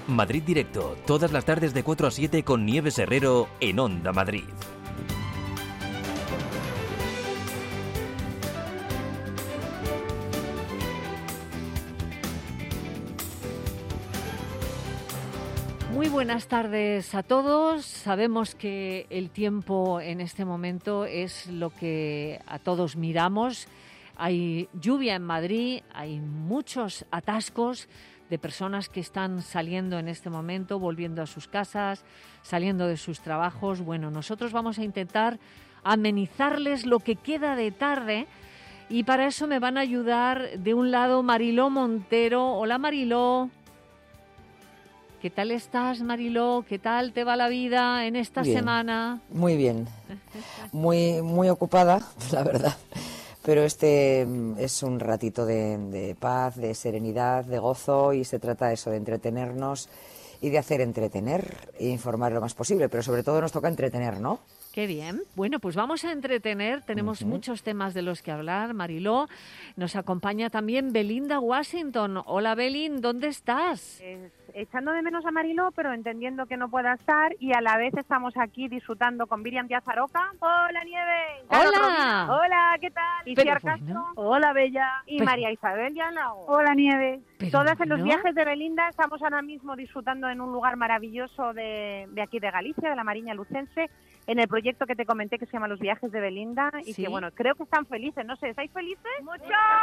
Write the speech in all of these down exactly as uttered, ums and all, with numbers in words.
Madrid Directo, todas las tardes de cuatro a siete con Nieves Herrero en Onda Madrid. Muy buenas tardes a todos. Sabemos que el tiempo en este momento es lo que a todos miramos. Hay lluvia en Madrid, hay muchos atascos de personas que están saliendo en este momento, volviendo a sus casas, saliendo de sus trabajos. Bueno, nosotros vamos a intentar amenizarles lo que queda de tarde y para eso me van a ayudar de un lado Mariló Montero. Hola Mariló. ¿Qué tal estás, Mariló? ¿Qué tal te va la vida en esta bien, semana? Muy bien, muy, muy ocupada, la verdad. Pero este es un ratito de, de paz, de serenidad, de gozo, y se trata eso, de entretenernos y de hacer entretener e informar lo más posible, pero sobre todo nos toca entretener, ¿no? Qué bien. Bueno, pues vamos a entretener. Tenemos uh-huh. muchos temas de los que hablar, Mariló. Nos acompaña también Belinda Washington. Hola, Belin, ¿dónde estás? Eh, echando de menos a Mariló, pero entendiendo que no pueda estar, y a la vez estamos aquí disfrutando con Miriam Díaz Aroca. Hola, Nieves. Hola. Hola, ¿qué tal? Iciar Castro. Bueno. Hola, Bella. Y pero, María Isabel Llanago. Hola, Nieves. Todas en los ¿no? viajes de Belinda. Estamos ahora mismo disfrutando en un lugar maravilloso de, de aquí de Galicia, de la Mariña Lucense, en el proyecto que te comenté que se llama Los Viajes de Belinda, y ¿sí? que, bueno, creo que están felices, no sé, ¿estáis felices? ¡Mucho!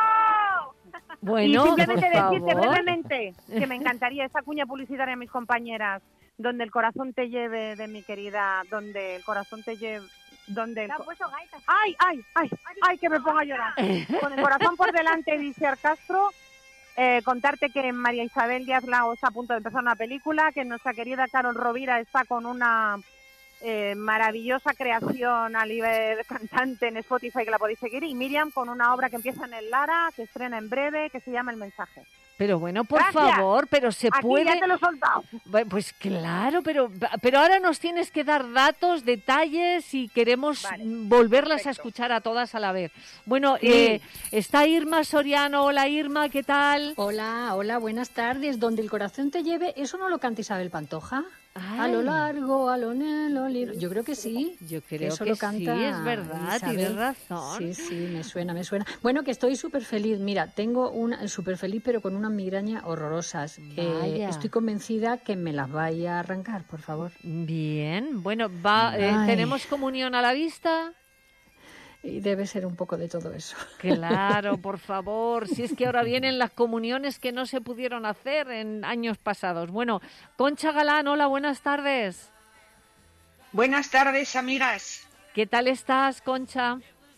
Bueno, y simplemente por decirte favor. brevemente que me encantaría esa cuña publicitaria a mis compañeras, donde el corazón te lleve, de mi querida, donde el corazón te lleve... Donde el co- ¡Ay, ay, ay! ¡Ay, que me pongo a llorar! Con el corazón por delante, dice Castro. Eh, contarte que María Isabel Díaz Lago está a punto de empezar una película, que nuestra querida Carol Rovira está con una eh, maravillosa creación a nivel cantante en Spotify, que la podéis seguir, y Miriam con una obra que empieza en el Lara, que estrena en breve, que se llama El Mensaje. Pero bueno, por Gracias. favor, pero se Aquí puede... ya te lo he soltado. Pues claro, pero, pero ahora nos tienes que dar datos, detalles, y queremos vale, volverlas perfecto. a escuchar a todas a la vez. Bueno, sí. eh, está Irma Soriano. Hola Irma, ¿qué tal? Hola, hola, buenas tardes. Donde el corazón te lleve, ¿eso no lo canta Isabel Pantoja? Ay. A lo largo, a lo nelo, li... yo creo que sí. Yo creo eso que lo canta sí, es verdad, Isabel. Tienes razón. Sí, sí, me suena, me suena. Bueno, que estoy súper feliz. Mira, tengo una súper feliz, pero con unas migrañas horrorosas. Eh, estoy convencida que me las vaya a arrancar, por favor. Bien, bueno, va. Eh, ¿tenemos comunión a la vista? Y debe ser un poco de todo eso. Claro, por favor. Si es que ahora vienen las comuniones que no se pudieron hacer en años pasados. Bueno, Concha Galán, hola, buenas tardes. Buenas tardes, amigas. ¿Qué tal estás, Concha?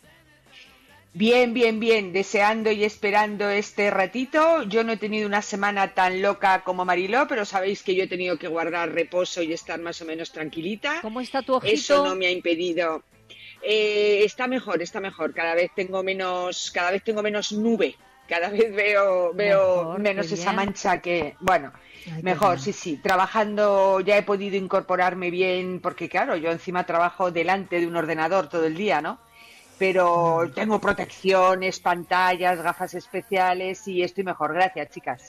Bien, bien, bien. Deseando y esperando este ratito. Yo no he tenido una semana tan loca como Mariló, pero sabéis que yo he tenido que guardar reposo y estar más o menos tranquilita. ¿Cómo está tu ojito? Eso no me ha impedido... Eh, está mejor, está mejor. Cada vez tengo menos, cada vez tengo menos nube. Cada vez veo, veo mejor, menos esa bien. mancha que, bueno, Ay, mejor, sí, sí. Trabajando ya he podido incorporarme bien, porque claro, yo encima trabajo delante de un ordenador todo el día, ¿no? Pero mm. tengo protecciones, pantallas, gafas especiales y estoy mejor. Gracias, chicas.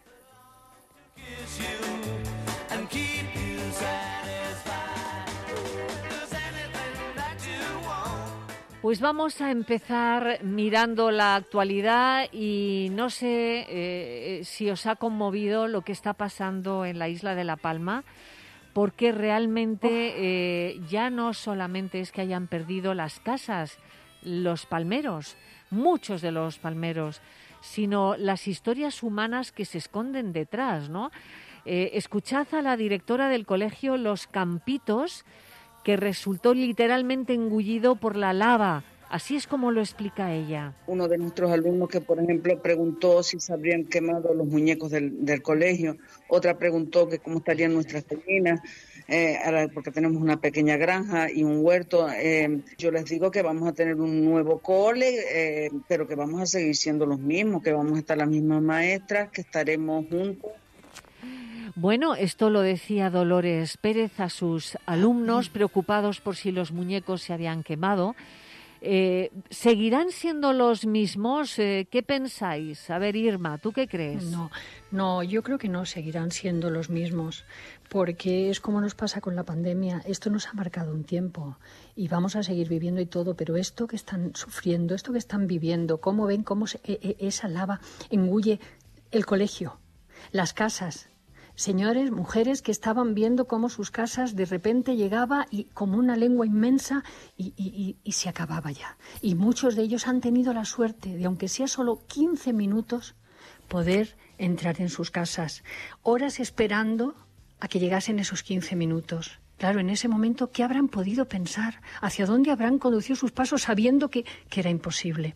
Pues vamos a empezar mirando la actualidad y no sé eh, si os ha conmovido lo que está pasando en la isla de La Palma, porque realmente eh, ya no solamente es que hayan perdido las casas, los palmeros, muchos de los palmeros, sino las historias humanas que se esconden detrás, ¿no? Eh, escuchad a la directora del colegio Los Campitos, que resultó literalmente engullido por la lava. Así es como lo explica ella. Uno de nuestros alumnos que, por ejemplo, preguntó si se habrían quemado los muñecos del, del colegio. Otra preguntó que cómo estarían nuestras gallinas, eh, ahora porque tenemos una pequeña granja y un huerto. Eh, yo les digo que vamos a tener un nuevo cole, eh, pero que vamos a seguir siendo los mismos, que vamos a estar las mismas maestras, que estaremos juntos. Bueno, esto lo decía Dolores Pérez a sus alumnos, preocupados por si los muñecos se habían quemado. Eh, ¿Seguirán siendo los mismos? Eh, ¿Qué pensáis? A ver, Irma, ¿tú qué crees? No, no, yo creo que no seguirán siendo los mismos, porque es como nos pasa con la pandemia. Esto nos ha marcado un tiempo y vamos a seguir viviendo y todo, pero esto que están sufriendo, esto que están viviendo, cómo ven cómo se, e, e, esa lava engulle el colegio, las casas. Señores, mujeres que estaban viendo cómo sus casas de repente llegaba y como una lengua inmensa y, y, y, y se acababa ya. Y muchos de ellos han tenido la suerte de, aunque sea solo quince minutos, poder entrar en sus casas. Horas esperando a que llegasen esos quince minutos. Claro, en ese momento, ¿qué habrán podido pensar? ¿Hacia dónde habrán conducido sus pasos sabiendo que, que era imposible?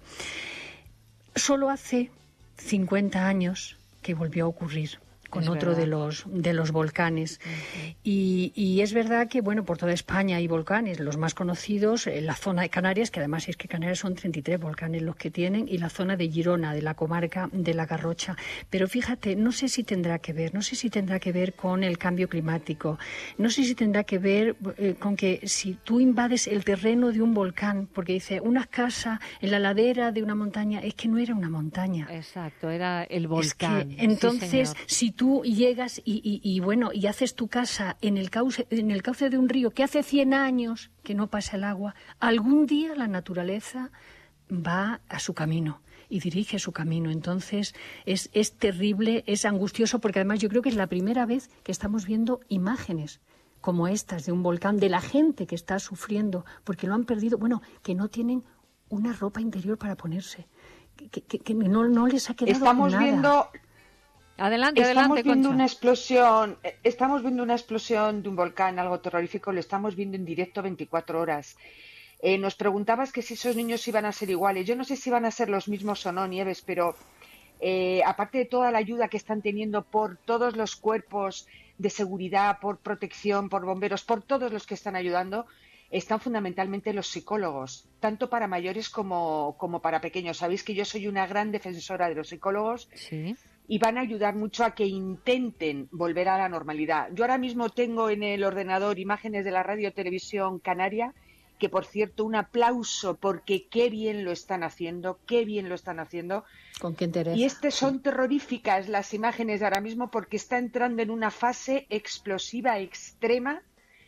Solo hace cincuenta años que volvió a ocurrir con es otro verdad. de los de los volcanes. Uh-huh. y, y es verdad que, bueno, por toda España hay volcanes, los más conocidos, en la zona de Canarias, que además es que Canarias son treinta y tres volcanes los que tienen, y la zona de Girona, de la comarca de la Garrocha. Pero fíjate, no sé si tendrá que ver, no sé si tendrá que ver con el cambio climático, no sé si tendrá que ver eh, con que si tú invades el terreno de un volcán, porque dice, una casa en la ladera de una montaña, es que no era una montaña. Exacto, era el volcán. Es que, entonces, sí, si tú llegas y, y, y bueno y haces tu casa en el cauce en el cauce de un río que hace cien años que no pasa el agua, algún día la naturaleza va a su camino y dirige su camino. Entonces es, es terrible, es angustioso, porque además yo creo que es la primera vez que estamos viendo imágenes como estas de un volcán, de la gente que está sufriendo porque lo han perdido, bueno, que no tienen una ropa interior para ponerse, que, que, que no, no les ha quedado Estamos nada. viendo Adelante, estamos adelante, viendo Concha. una explosión, estamos viendo una explosión de un volcán, algo terrorífico, lo estamos viendo en directo veinticuatro horas. Eh, nos preguntabas que si esos niños iban a ser iguales. Yo no sé si van a ser los mismos o no, Nieves, pero eh, aparte de toda la ayuda que están teniendo por todos los cuerpos de seguridad, por protección, por bomberos, por todos los que están ayudando, están fundamentalmente los psicólogos, tanto para mayores como, como para pequeños. Sabéis que yo soy una gran defensora de los psicólogos. Sí. Y van a ayudar mucho a que intenten volver a la normalidad. Yo ahora mismo tengo en el ordenador imágenes de la Radio Televisión Canaria, que por cierto, un aplauso, porque qué bien lo están haciendo, qué bien lo están haciendo. ¿Con qué interés? Y este son terroríficas las imágenes de ahora mismo, porque está entrando en una fase explosiva extrema.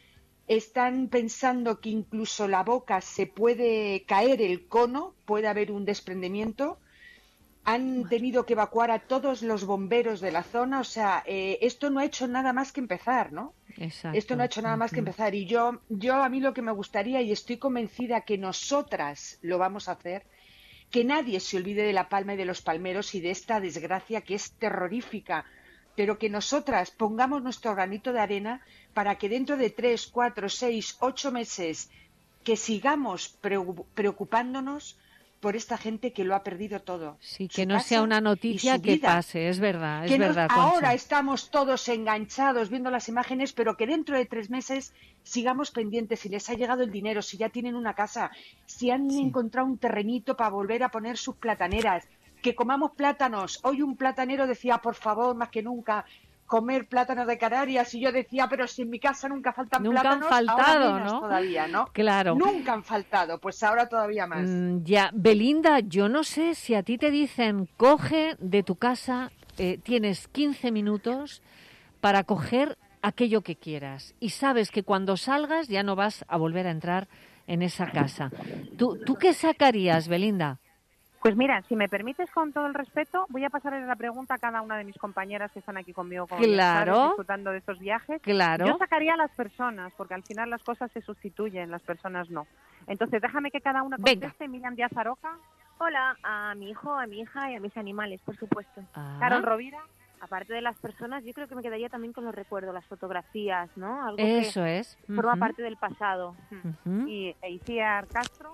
Están pensando que incluso la boca se puede caer el cono, puede haber un desprendimiento. Han tenido que evacuar a todos los bomberos de la zona, o sea, eh, esto no ha hecho nada más que empezar, ¿no? Exacto. Esto no ha hecho nada más que empezar. Y yo, yo a mí lo que me gustaría, y estoy convencida que nosotras lo vamos a hacer, que nadie se olvide de La Palma y de los palmeros y de esta desgracia que es terrorífica, pero que nosotras pongamos nuestro granito de arena para que dentro de tres, cuatro, seis, ocho meses que sigamos preocupándonos por esta gente que lo ha perdido todo. Sí, que no sea una noticia que pase, es verdad, es verdad, Concha. Ahora estamos todos enganchados viendo las imágenes, pero que dentro de tres meses sigamos pendientes si les ha llegado el dinero, si ya tienen una casa, si han sí. encontrado un terrenito para volver a poner sus plataneras, que comamos plátanos. Hoy un platanero decía, por favor, más que nunca, comer plátanos de Canarias, y yo decía, pero si en mi casa nunca faltan nunca plátanos, han faltado, ahora menos ¿no? todavía, ¿no? Claro. Nunca han faltado, pues ahora todavía más. Mm, ya, Belinda, yo no sé si a ti te dicen, coge de tu casa, eh, tienes quince minutos para coger aquello que quieras, y sabes que cuando salgas ya no vas a volver a entrar en esa casa. ¿Tú, tú qué sacarías, Belinda? Pues mira, si me permites, con todo el respeto, voy a pasarle la pregunta a cada una de mis compañeras que están aquí conmigo, como claro, padres, disfrutando de estos viajes. Claro. Yo sacaría a las personas, porque al final las cosas se sustituyen, las personas no. Entonces, déjame que cada una conteste. Miriam Díaz Aroca. Hola, a mi hijo, a mi hija y a mis animales, por supuesto. Ah. Carol Rovira. Aparte de las personas, yo creo que me quedaría también con los recuerdos, las fotografías, ¿no? Algo Eso que es. forma uh-huh. parte del pasado. Uh-huh. Y Iciar Castro.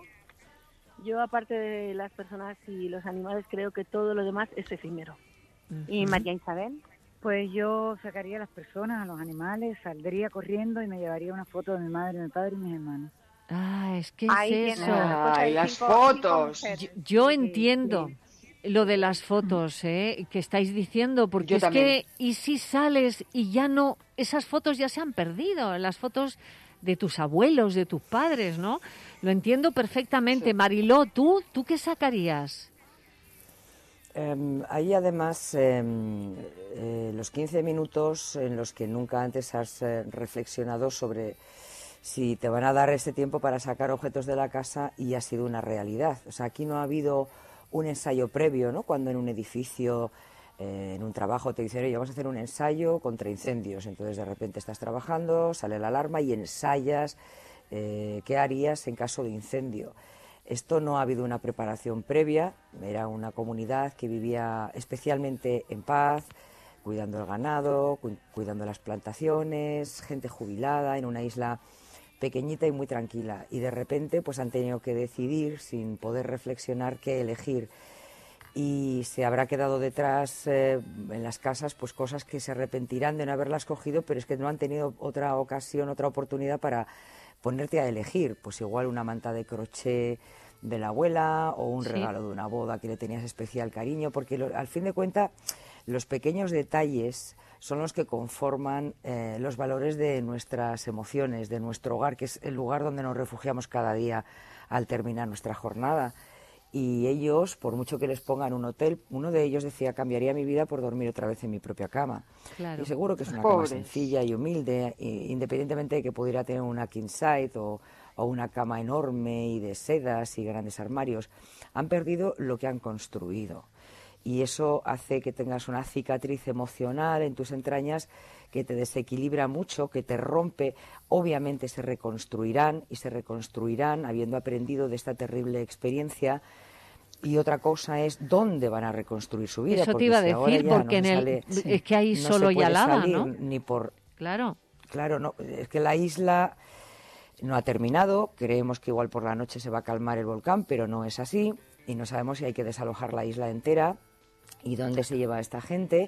Yo, aparte de las personas y los animales, creo que todo lo demás es efímero. Uh-huh. ¿Y María Isabel? Pues yo sacaría a las personas, a los animales, saldría corriendo y me llevaría una foto de mi madre, mi padre y mis hermanos. Ah, es que Ahí es eso. Ay, las fotos. Yo, yo Sí, entiendo sí. lo de las fotos, ¿eh? Que estáis diciendo, porque Yo es también. que, y si sales y ya no, esas fotos ya se han perdido, las fotos de tus abuelos, de tus padres, ¿no? Lo entiendo perfectamente. Sí. Mariló, ¿tú, ¿tú qué sacarías? Eh, ahí además eh, eh, los quince minutos en los que nunca antes has eh, reflexionado sobre si te van a dar ese tiempo para sacar objetos de la casa y ha sido una realidad. O sea, aquí no ha habido un ensayo previo, ¿no? Cuando en un edificio, eh, en un trabajo te dicen, oye, vamos a hacer un ensayo contra incendios. Entonces de repente estás trabajando, sale la alarma y ensayas eh, qué harías en caso de incendio. Esto no ha habido una preparación previa, era una comunidad que vivía especialmente en paz, cuidando el ganado, cu cuidando las plantaciones, gente jubilada en una isla pequeñita y muy tranquila. Y de repente pues han tenido que decidir, sin poder reflexionar, qué elegir. Y se habrá quedado detrás eh, en las casas pues cosas que se arrepentirán de no haberlas cogido, pero es que no han tenido otra ocasión, otra oportunidad para ponerte a elegir, pues igual una manta de crochet de la abuela o un sí. regalo de una boda que le tenías especial cariño, porque lo, al fin de cuentas los pequeños detalles son los que conforman eh, los valores de nuestras emociones, de nuestro hogar, que es el lugar donde nos refugiamos cada día al terminar nuestra jornada. Y ellos, por mucho que les pongan un hotel, uno de ellos decía, cambiaría mi vida por dormir otra vez en mi propia cama. Claro. Y seguro que es una Pobres. cama sencilla y humilde, y, independientemente de que pudiera tener una king size o, o una cama enorme y de sedas y grandes armarios. Han perdido lo que han construido. Y eso hace que tengas una cicatriz emocional en tus entrañas que te desequilibra mucho, que te rompe. Obviamente se reconstruirán y se reconstruirán habiendo aprendido de esta terrible experiencia. Y otra cosa es dónde van a reconstruir su vida. Eso te iba a decir, porque en el, es que ahí solo ya lava, ¿no? Ni por, claro. Claro, no, es que la isla no ha terminado. Creemos que igual por la noche se va a calmar el volcán, pero no es así. Y no sabemos si hay que desalojar la isla entera y dónde se lleva esta gente,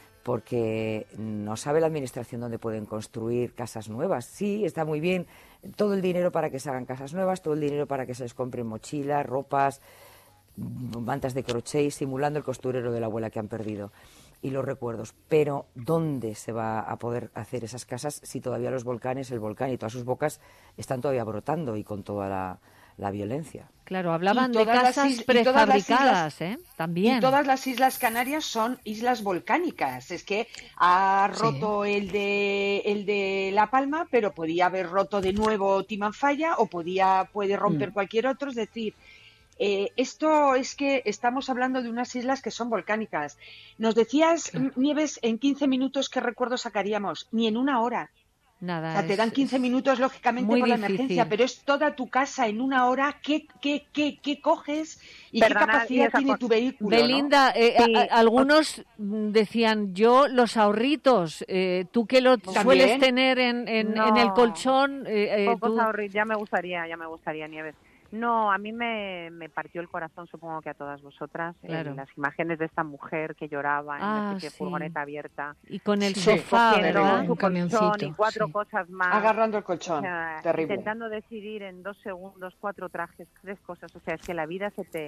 porque no sabe la administración dónde pueden construir casas nuevas. Sí, está muy bien todo el dinero para que se hagan casas nuevas, todo el dinero para que se les compren mochilas, ropas, mantas de crochet, simulando el costurero de la abuela que han perdido y los recuerdos. Pero ¿dónde se va a poder hacer esas casas si todavía los volcanes, el volcán y todas sus bocas están todavía brotando y con toda la, la violencia? Claro, hablaban de casas prefabricadas, ¿eh? También. Y todas las Islas Canarias son islas volcánicas. Es que ha roto sí. el de el de La Palma, pero podía haber roto de nuevo Timanfaya o podía puede romper mm. cualquier otro. Es decir, eh, esto es que estamos hablando de unas islas que son volcánicas. Nos decías, claro. Nieves, en quince minutos qué recuerdo sacaríamos, ni en una hora. Nada, o sea, te es, dan quince minutos, lógicamente, por la difícil. emergencia, pero es toda tu casa en una hora. ¿Qué, qué, qué, qué coges y Perdona, qué capacidad tiene cosa. tu vehículo? Belinda, ¿no? eh, sí. a, a, algunos decían, yo los ahorritos, eh, tú que lo ¿También? sueles tener en, en, no. en el colchón. Eh, Pocos tú... ahorritos, ya me gustaría, ya me gustaría, Nieves. No, a mí me, me partió el corazón, supongo que a todas vosotras, claro. en las imágenes de esta mujer que lloraba en ah, una sí. furgoneta abierta. Y con el sí. sofá, ¿verdad? Su colchón y cuatro sí. cosas más. Agarrando el colchón, o sea, terrible. Intentando decidir en dos segundos, cuatro trajes, tres cosas. O sea, es que la vida se te,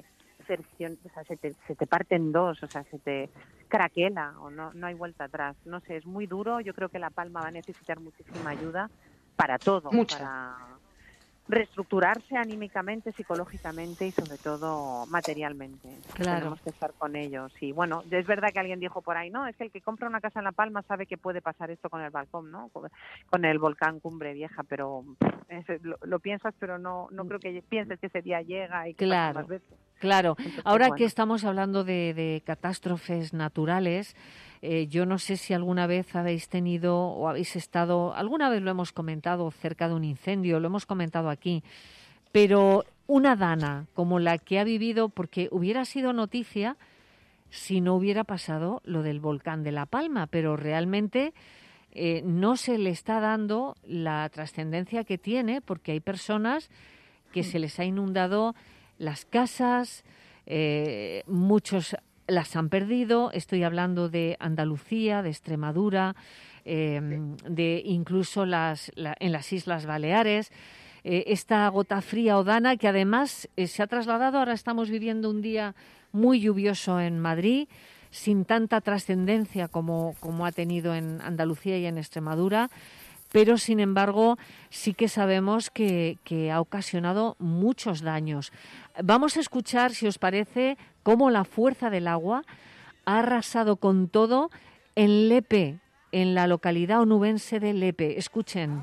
o sea, se te, se te parte en dos, o sea, se te craquela o no, no hay vuelta atrás. No sé, es muy duro. Yo creo que La Palma va a necesitar muchísima ayuda para todo. Mucha. Para reestructurarse anímicamente, psicológicamente y sobre todo materialmente. Claro. Tenemos que estar con ellos. Y bueno, es verdad que alguien dijo por ahí, no, es que el que compra una casa en La Palma sabe que puede pasar esto con el balcón, ¿no? Con el volcán Cumbre Vieja, pero es, lo, lo piensas, pero no no creo que pienses que ese día llega y que claro. pasa más veces. Claro, Entonces, ahora bueno. que estamos hablando de, de catástrofes naturales, eh, yo no sé si alguna vez habéis tenido o habéis estado, alguna vez lo hemos comentado cerca de un incendio, lo hemos comentado aquí, pero una dana como la que ha vivido, porque hubiera sido noticia si no hubiera pasado lo del volcán de La Palma, pero realmente eh, no se le está dando la trascendencia que tiene, porque hay personas que se les ha inundado las casas, eh, muchos las han perdido. Estoy hablando de Andalucía, de Extremadura, eh, de incluso las, la, en las Islas Baleares. Eh, esta gota fría o dana que además eh, se ha trasladado. Ahora estamos viviendo un día muy lluvioso en Madrid, sin tanta trascendencia como, como ha tenido en Andalucía y en Extremadura. pero sin embargo sí que sabemos que, que ha ocasionado muchos daños. Vamos a escuchar, si os parece, cómo la fuerza del agua ha arrasado con todo en Lepe, en la localidad onubense de Lepe. Escuchen.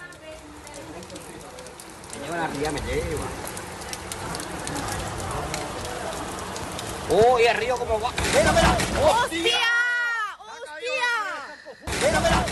Me lleva la ría, me lleva. ¡Oh, y el río cómo va! ¡Mira, mira! ¡Hostia! ¡Hostia! ¡Mira, mira!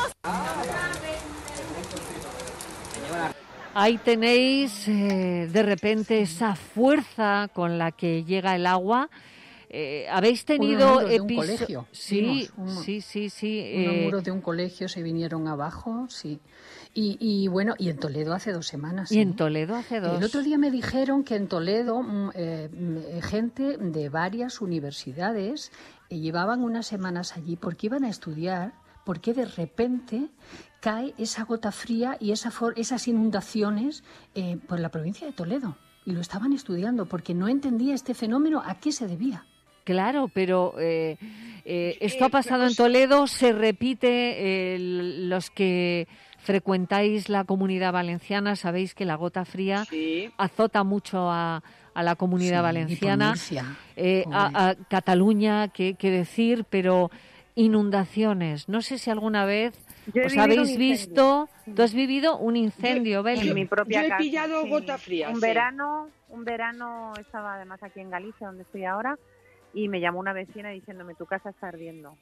Ahí tenéis eh, de repente esa fuerza con la que llega el agua. Eh, ¿Habéis tenido episodios de un episo- colegio? Sí, Vimos, un- sí, sí, sí. Unos eh, muros de un colegio se vinieron abajo, sí. Y, y bueno, y en Toledo hace dos semanas. y ¿eh? en Toledo hace dos. El otro día me dijeron que en Toledo mm, eh, mm, gente de varias universidades eh, llevaban unas semanas allí porque iban a estudiar, porque de repente cae esa gota fría y esa for- esas inundaciones eh, por la provincia de Toledo. Y lo estaban estudiando porque no entendía este fenómeno a qué se debía. Claro, pero eh, eh, esto ha pasado en Toledo, se repite, eh, los que frecuentáis la Comunidad Valenciana sabéis que la gota fría Sí. azota mucho a, a la Comunidad Sí, y por Valenciana, Murcia, eh, hombre. a, a Cataluña, que, que decir, pero inundaciones. No sé si alguna vez Yo he os vivido habéis un visto, tú has vivido un incendio, Beli. En mi propia yo he casa, pillado sí. gota fría, Un sí. verano, un verano estaba además aquí en Galicia, donde estoy ahora, y me llamó una vecina diciéndome, tu casa está ardiendo.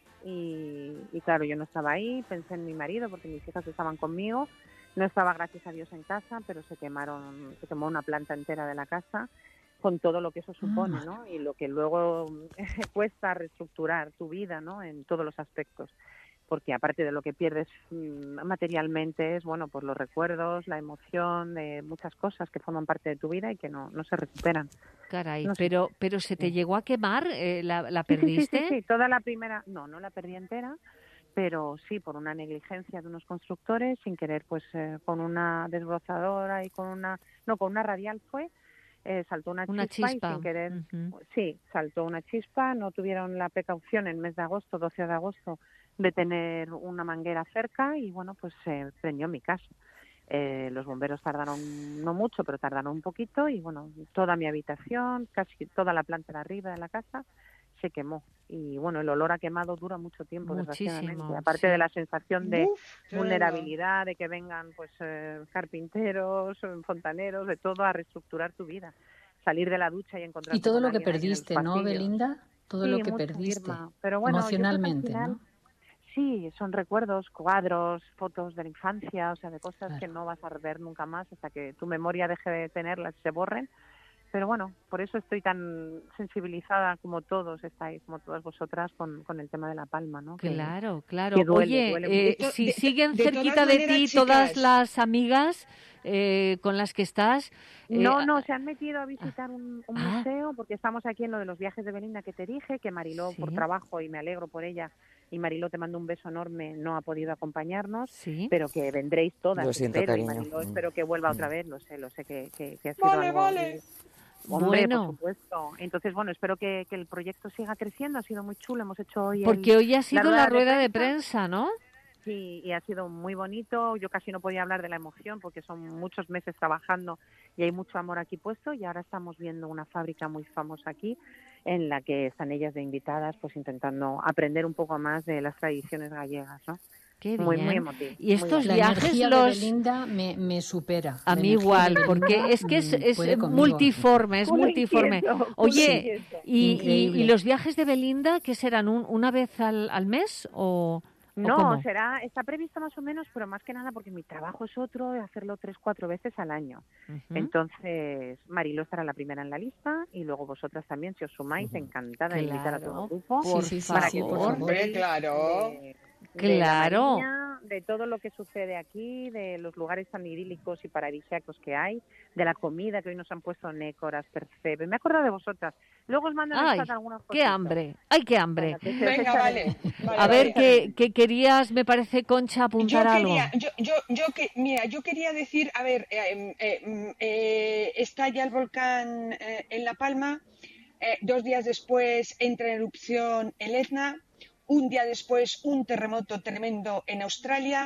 Y, y claro, yo no estaba ahí, pensé en mi marido porque mis hijas estaban conmigo. No estaba, gracias a Dios, en casa, pero se quemaron, se quemó una planta entera de la casa con todo lo que eso supone, Ah. ¿no? Y lo que luego cuesta reestructurar tu vida, ¿no? En todos los aspectos. Porque aparte de lo que pierdes mm, materialmente es, bueno, pues los recuerdos, la emoción de muchas cosas que forman parte de tu vida y que no, no se recuperan. Caray, No sé. pero, pero ¿se te llegó a quemar? Eh, ¿la, la Sí, sí, sí, perdiste? sí, sí, toda la primera, no, no la perdí entera, pero sí por una negligencia de unos constructores, sin querer, pues eh, con una desbrozadora y con una, no, con una radial fue, eh, saltó una, Una chispa, chispa. y sin querer, Ujú. sí, saltó una chispa, no tuvieron la precaución en el mes de agosto, doce de agosto, de tener una manguera cerca y bueno, pues se prendió mi casa. Eh, los bomberos tardaron no mucho, pero tardaron un poquito y bueno, toda mi habitación, casi toda la planta de arriba de la casa se quemó. Y bueno, el olor a quemado dura mucho tiempo, Muchísimo, desgraciadamente. Aparte sí. de la sensación de Uf, tremendo. vulnerabilidad, de que vengan pues eh, carpinteros, eh, fontaneros, de todo a reestructurar tu vida. Salir de la ducha y encontrarte Y todo con lo que alguien ahí en los perdiste, ¿no, pasillos. Belinda? Todo Sí, lo que mucho, perdiste. Irma. Pero bueno, yo creo que al emocionalmente, final, ¿no? Sí, son recuerdos, cuadros, fotos de la infancia, o sea, de cosas Claro. que no vas a ver nunca más hasta que tu memoria deje de tenerlas y se borren. Pero bueno, por eso estoy tan sensibilizada como todos estáis, como todas vosotras, con, con el tema de La Palma, ¿no? Que- Claro, claro. que duele, Oye, duele eh, mucho. si De- siguen de cerquita todas de maneras, ti chicas. todas las amigas eh, con las que estás. eh, No, no, se han metido a visitar un, un Ah. museo porque estamos aquí en lo de los viajes de Belinda que te dije, que Mariló por Sí. trabajo, y me alegro por ella, y Mariló te mando un beso enorme, no ha podido acompañarnos, Sí. pero que vendréis todas, Lo siento, espero, y cariño. Mariló Mm. espero que vuelva otra Mm. vez, lo sé, lo sé que, que, que ha sido Vale, algo... vale. Hombre, Bueno. por supuesto. Entonces, bueno, espero que, que el proyecto siga creciendo, ha sido muy chulo, hemos hecho hoy el- Porque hoy ha sido la rueda de prensa. prensa, ¿no? Sí, y ha sido muy bonito. Yo casi no podía hablar de la emoción porque son muchos meses trabajando y hay mucho amor aquí puesto. Y ahora estamos viendo una fábrica muy famosa aquí en la que están ellas de invitadas, pues intentando aprender un poco más de las tradiciones gallegas, ¿no? Qué Muy, bien. muy emotivo. Y muy estos bonito. La viajes energía los... de Belinda me, me supera. A La mí energía igual, de Belinda, porque es que es, mm, es puede conmigo. multiforme, es Culo multiforme. inquieto, culo Oye, inquieto. y, y, Increíble. y los viajes de Belinda, qué serán? ¿Un- ¿Una vez al, al mes o, o No, cómo? será, está previsto más o menos, pero más que nada porque mi trabajo es otro, de hacerlo tres, cuatro veces al año. Ujú. Entonces, Mariló estará la primera en la lista y luego vosotras también, si os sumáis, encantada de invitar a todo Claro, el grupo. por Sí, sí, sí, para sí, que por disfrutéis favor. Hombre, claro. de- Claro. de la Mariña, de todo lo que sucede aquí, de los lugares tan idílicos y paradisíacos que hay, de la comida que hoy nos han puesto nécoras, percebe. Me acuerdo de vosotras. Luego os mando en el Ay, chat algunas qué cositas. hambre, ay, qué hambre. Venga, que se os Venga, echa de vale. menos. vale, A ver, vale. que, que querías, me parece, Concha, Yo apuntar algo. quería, yo, yo, yo que, mira, yo quería decir, a ver, eh, eh, eh, estalla el volcán eh, en La Palma, eh, dos días después entra en erupción el Etna, un día después un terremoto tremendo en Australia,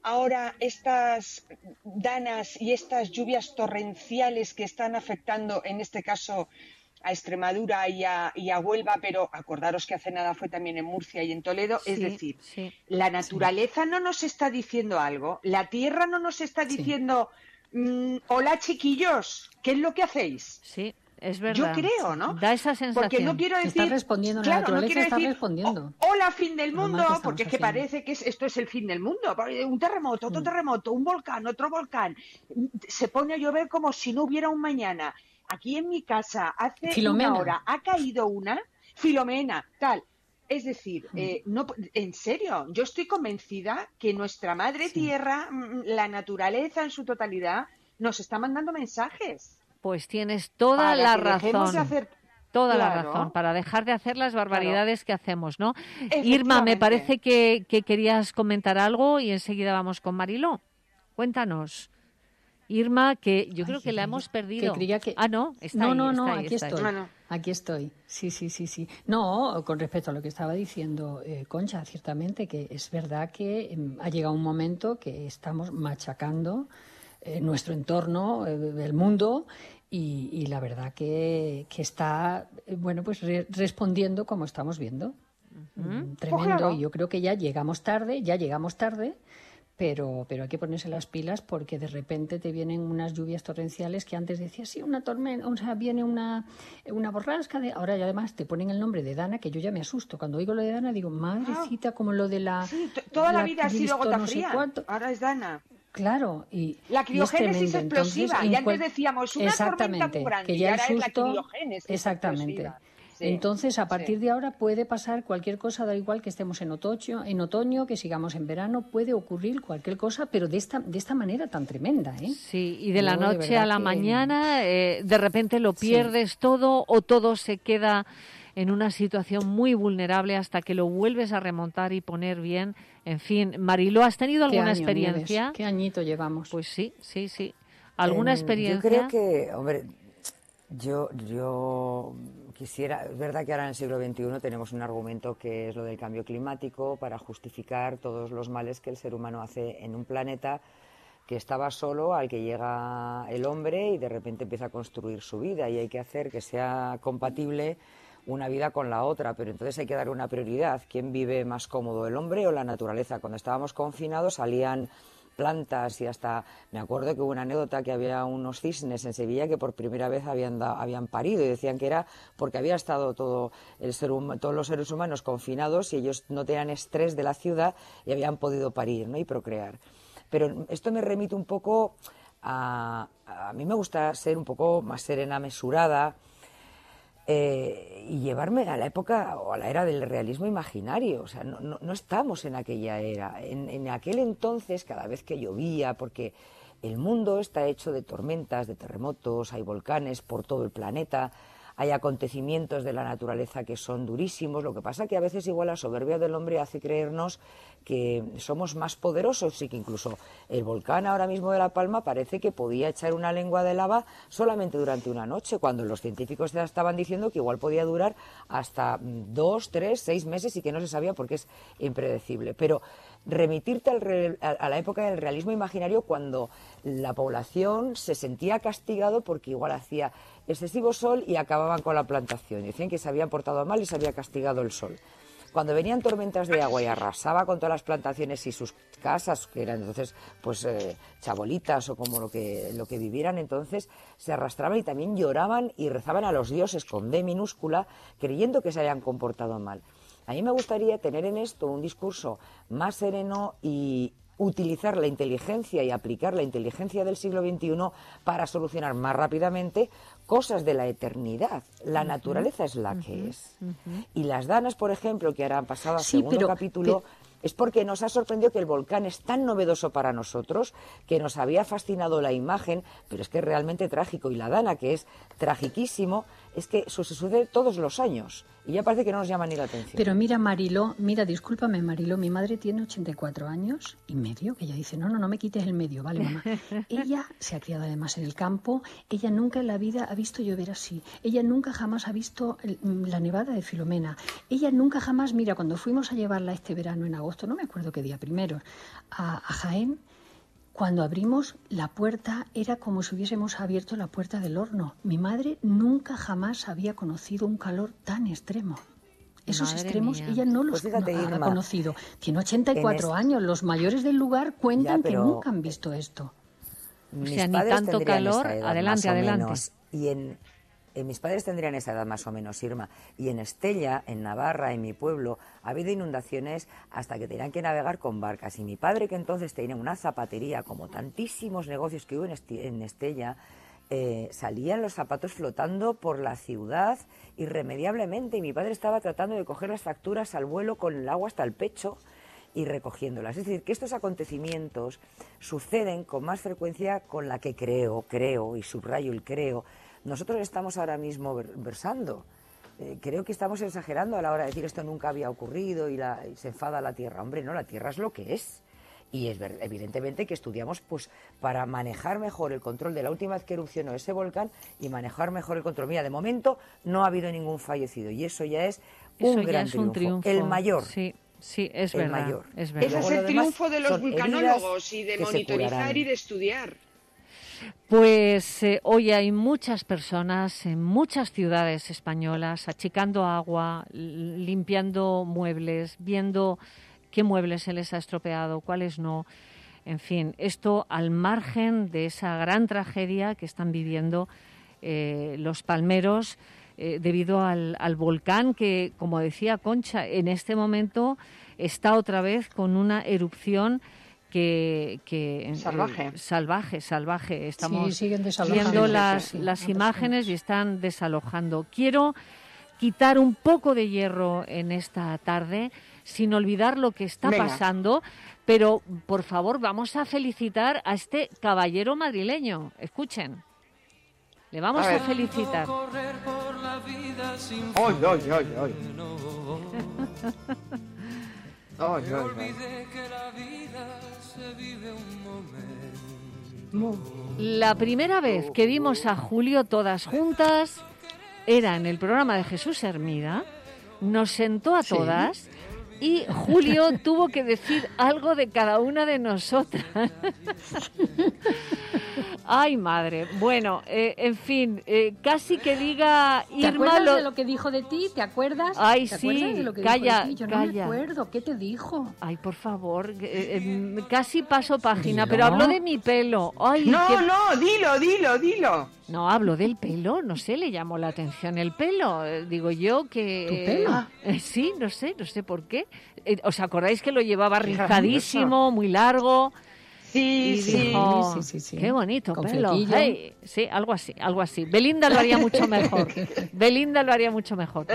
ahora estas danas y estas lluvias torrenciales que están afectando, en este caso, a Extremadura y a, y a Huelva, pero acordaros que hace nada fue también en Murcia y en Toledo, sí, es decir, sí, la naturaleza sí. no nos está diciendo algo, la tierra no nos está diciendo, sí. mmm, hola chiquillos, ¿qué es lo que hacéis? Sí. Es verdad. Yo creo, ¿no? Da esa sensación. Porque no quiero decir... Está respondiendo, la claro, naturaleza no quiero está decir, respondiendo. Oh, hola, fin del mundo, porque es que haciendo. parece que es, esto es el fin del mundo. Un terremoto, otro mm. terremoto, un volcán, otro volcán. Se pone a llover como si no hubiera un mañana. Aquí en mi casa, hace Filomena. una hora, ha caído una, Filomena, tal. Es decir, mm. eh, no, en serio, yo estoy convencida que nuestra madre sí. tierra, la naturaleza en su totalidad, nos está mandando mensajes. Pues tienes toda para la razón, hacer... toda claro. la razón, para dejar de hacer las barbaridades claro. que hacemos, ¿no? Irma, me parece que, que querías comentar algo y enseguida vamos con Mariló. Cuéntanos. Irma, que yo Ay, creo que, que la hemos perdido. Que que... Ah, no, está no, ahí, no, está no, ahí, aquí está estoy. Ahí. No, no. Aquí estoy. Sí, sí, sí, sí. No, con respecto a lo que estaba diciendo eh, Concha, ciertamente que es verdad que eh, ha llegado un momento que estamos machacando eh, nuestro entorno, eh, el mundo. Y, y la verdad que, que está, bueno, pues re- respondiendo como estamos viendo. Uh-huh. Tremendo. Oh, claro. Y yo creo que ya llegamos tarde, ya llegamos tarde, pero, pero hay que ponerse las pilas porque de repente te vienen unas lluvias torrenciales que antes decías, sí, una tormenta, o sea, viene una, una borrasca. De... Ahora ya además te ponen el nombre de Dana, que yo ya me asusto. Cuando oigo lo de Dana digo, madrecita, ah. como lo de la... Sí, t- toda la, la vida ha sido gota no fría, ahora es Dana. Claro, y la criogénesis es explosiva. Entonces, y antes decíamos una tormenta muy grande, que ya y ahora el susto, es la criogénesis exactamente. Sí, Entonces, a partir sí. de ahora puede pasar cualquier cosa, da igual que estemos en otoño, en otoño, que sigamos en verano, puede ocurrir cualquier cosa, pero de esta de esta manera tan tremenda, ¿eh? Sí, y de Yo, la noche de a la que... mañana, eh, de repente lo pierdes sí. todo o todo se queda en una situación muy vulnerable hasta que lo vuelves a remontar y poner bien. En fin, Mariló, ¿has tenido alguna año, experiencia? Nieves? ¿Qué añito llevamos? Pues sí, sí, sí. ¿Alguna eh, experiencia? Yo creo que, hombre, yo, yo quisiera... Es verdad que ahora en el siglo veintiuno tenemos un argumento que es lo del cambio climático para justificar todos los males que el ser humano hace en un planeta que estaba solo, al que llega el hombre y de repente empieza a construir su vida y hay que hacer que sea compatible una vida con la otra, pero entonces hay que dar una prioridad. ¿Quién vive más cómodo, el hombre o la naturaleza? Cuando estábamos confinados salían plantas y hasta, me acuerdo que hubo una anécdota que había unos cisnes en Sevilla que por primera vez habían, da, habían parido y decían que era porque había estado todo el ser hum, todos los seres humanos confinados y ellos no tenían estrés de la ciudad y habían podido parir, ¿no? y procrear. Pero esto me remite un poco a... A mí me gusta ser un poco más serena, mesurada, Eh, y llevarme a la época o a la era del realismo imaginario. O sea, no, no, no estamos en aquella era. En, en aquel entonces, cada vez que llovía, porque el mundo está hecho de tormentas, de terremotos, hay volcanes por todo el planeta, hay acontecimientos de la naturaleza que son durísimos. Lo que pasa que a veces igual la soberbia del hombre hace creernos que somos más poderosos y que incluso el volcán ahora mismo de La Palma parece que podía echar una lengua de lava solamente durante una noche, cuando los científicos ya estaban diciendo que igual podía durar hasta dos, tres, seis meses y que no se sabía porque es impredecible. Pero remitirte al re, a la época del realismo imaginario cuando la población se sentía castigado porque igual hacía excesivo sol y acababan con la plantación. Decían que se habían portado mal y se había castigado el sol. Cuando venían tormentas de agua y arrasaba con todas las plantaciones y sus casas, que eran entonces pues eh, chabolitas o como lo que, lo que vivieran, entonces se arrastraban y también lloraban y rezaban a los dioses con D minúscula, creyendo que se habían comportado mal. A mí me gustaría tener en esto un discurso más sereno y utilizar la inteligencia y aplicar la inteligencia del siglo veintiuno para solucionar más rápidamente cosas de la eternidad. La uh-huh. naturaleza es la uh-huh. que es. Uh-huh. Y las danas, por ejemplo, que ahora han pasado al sí, segundo pero, capítulo... Pero... es porque nos ha sorprendido que el volcán es tan novedoso para nosotros, que nos había fascinado la imagen, pero es que es realmente trágico. Y la dana, que es tragiquísimo, es que eso se sucede todos los años. Y ya parece que no nos llama ni la atención. Pero mira, Mariló, mira, discúlpame, Mariló, mi madre tiene ochenta y cuatro años y medio, que ella dice, no, no, no me quites el medio, vale, mamá. Ella se ha criado además en el campo, ella nunca en la vida ha visto llover así, ella nunca jamás ha visto el, la nevada de Filomena, ella nunca jamás, mira, cuando fuimos a llevarla este verano en agosto, agosto, no me acuerdo qué día primero, a, a Jaén. Cuando abrimos la puerta era como si hubiésemos abierto la puerta del horno. Mi madre nunca jamás había conocido un calor tan extremo. Esos Madre extremos mía. ella no los pues fíjate, no, ha conocido. Tiene ochenta y cuatro este... años. Los mayores del lugar cuentan ya, que nunca han visto esto. O sea, ni tanto calor. Edad, adelante, adelante. Menos, y en, en mis padres tendrían esa edad más o menos, Irma. Y en Estella, en Navarra, en mi pueblo, ha habido inundaciones hasta que tenían que navegar con barcas. Y mi padre, que entonces tenía una zapatería, como tantísimos negocios que hubo en, Esti- en Estella, eh, salían los zapatos flotando por la ciudad irremediablemente. Y mi padre estaba tratando de coger las fracturas al vuelo con el agua hasta el pecho y recogiéndolas. Es decir, que estos acontecimientos suceden con más frecuencia con la que creo, creo, y subrayo el creo, nosotros estamos ahora mismo versando. Eh, creo que estamos exagerando a la hora de decir esto nunca había ocurrido y, la, y se enfada la Tierra. Hombre, no, la Tierra es lo que es. Y es ver, evidentemente que estudiamos pues para manejar mejor el control de la última vez que erupcionó ese volcán y manejar mejor el control. Mira, de momento no ha habido ningún fallecido y eso ya es un eso gran es triunfo. Un triunfo. El mayor. Sí. Sí, es el verdad, mayor. es verdad. Ese es el triunfo de los vulcanólogos y de monitorizar y de estudiar. Pues eh, hoy hay muchas personas en muchas ciudades españolas achicando agua, limpiando muebles, viendo qué muebles se les ha estropeado, cuáles no. En fin, esto al margen de esa gran tragedia que están viviendo eh, los palmeros, Eh, debido al, al volcán que, como decía Concha, en este momento está otra vez con una erupción que... que salvaje. Eh, salvaje, salvaje. Estamos sí, viendo las, sí, las imágenes y están desalojando. Quiero quitar un poco de hierro en esta tarde, sin olvidar lo que está Venga. pasando, pero, por favor, vamos a felicitar a este caballero madrileño. Escuchen. Le vamos a, a felicitar. ¡Ay, ay, ay, ay! ¡Ay, ay, ay! La primera vez que vimos a Julio todas juntas era en el programa de Jesús Hermida. Nos sentó a todas... ¿Sí? Y Julio tuvo que decir algo de cada una de nosotras. Ay, madre. Bueno, eh, en fin, eh, casi que diga Irma... ¿Te acuerdas lo... de lo que dijo de ti? ¿Te acuerdas? Ay, ¿Te sí, acuerdas de lo que calla, dijo de ti? Yo calla. no me acuerdo. ¿Qué te dijo? Ay, por favor, eh, eh, casi paso página, ¿no? Pero habló de mi pelo. Ay, no, qué... no, dilo, dilo, dilo. No, hablo del pelo, no sé, le llamó la atención el pelo. Eh, digo yo que... ¿Tu pelo? Eh, sí, no sé, no sé por qué. Eh, ¿Os acordáis que lo llevaba rizadísimo, muy largo? Sí, y sí, dijo, sí, sí, sí. Qué bonito Con pelo. Hey. Sí, algo así, algo así. Belinda lo haría mucho mejor. Belinda lo haría mucho mejor.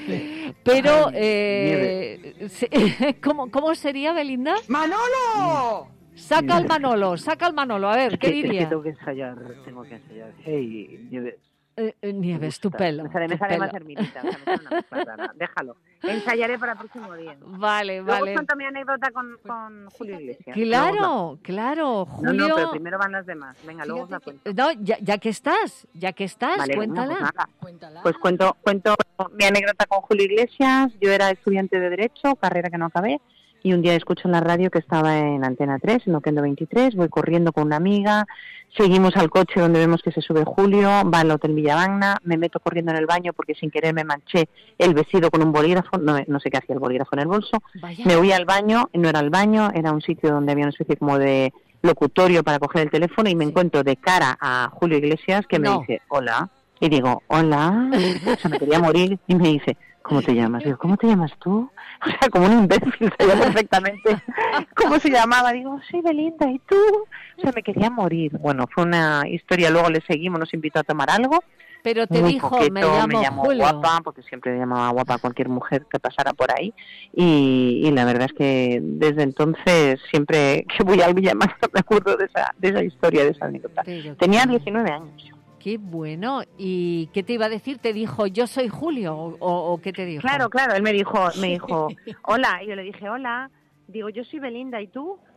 Pero, Ay, eh, se, ¿cómo, ¿cómo sería Belinda? ¡Manolo! Saca al Manolo, saca al Manolo. A ver, ¿qué es que, diría? Es que tengo que ensayar, tengo que ensayar. Hey, Nieves. Eh, eh, Nieves, tu pelo. Me sale, me tu sale pelo. más ermitita, o sea, me sale una mezcla rara. Déjalo. Ensayaré para el próximo día. Vale, Luego vale. os cuento mi anécdota con, con Julio Iglesias. Claro, claro, Julio. No, no, pero primero van las demás. Venga, luego os la cuento. No, ya, ya que estás, ya que estás, Vale, cuéntala. Venga, pues, cuéntala. Pues cuento, cuento mi anécdota con Julio Iglesias. Yo era estudiante de Derecho, carrera que no acabé, y un día escucho en la radio que estaba en Antena tres, en Oquendo veintitrés, voy corriendo con una amiga, seguimos al coche donde vemos que se sube Julio, va al Hotel Villavagna, me meto corriendo en el baño porque sin querer me manché el vestido con un bolígrafo, no, no sé qué hacía el bolígrafo en el bolso, Vaya. Me voy al baño, no era el baño, era un sitio donde había una especie como de locutorio para coger el teléfono y me sí. encuentro de cara a Julio Iglesias que no. me dice, hola, y digo, hola, o sea, me quería morir, y me dice, ¿cómo te llamas? Digo, ¿cómo te llamas tú? O sea, como un imbécil, sabía perfectamente cómo se llamaba. Digo, sí, Belinda, ¿y tú? O sea, me quería morir. Bueno, fue una historia, luego le seguimos, nos invitó a tomar algo. Pero te Muy dijo, coqueto, me llamo me llamó Julio. guapa, porque siempre llamaba guapa a cualquier mujer que pasara por ahí. Y, y la verdad es que desde entonces, siempre que voy al Villamagna me acuerdo de esa, de esa historia, de esa anécdota. Pero tenía diecinueve años. Qué bueno. ¿Y qué te iba a decir? ¿Te dijo, yo soy Julio? ¿O, o qué te dijo? Claro, claro. Él me dijo, me dijo, hola. Y yo le dije, hola. Digo, yo soy Belinda, ¿y tú?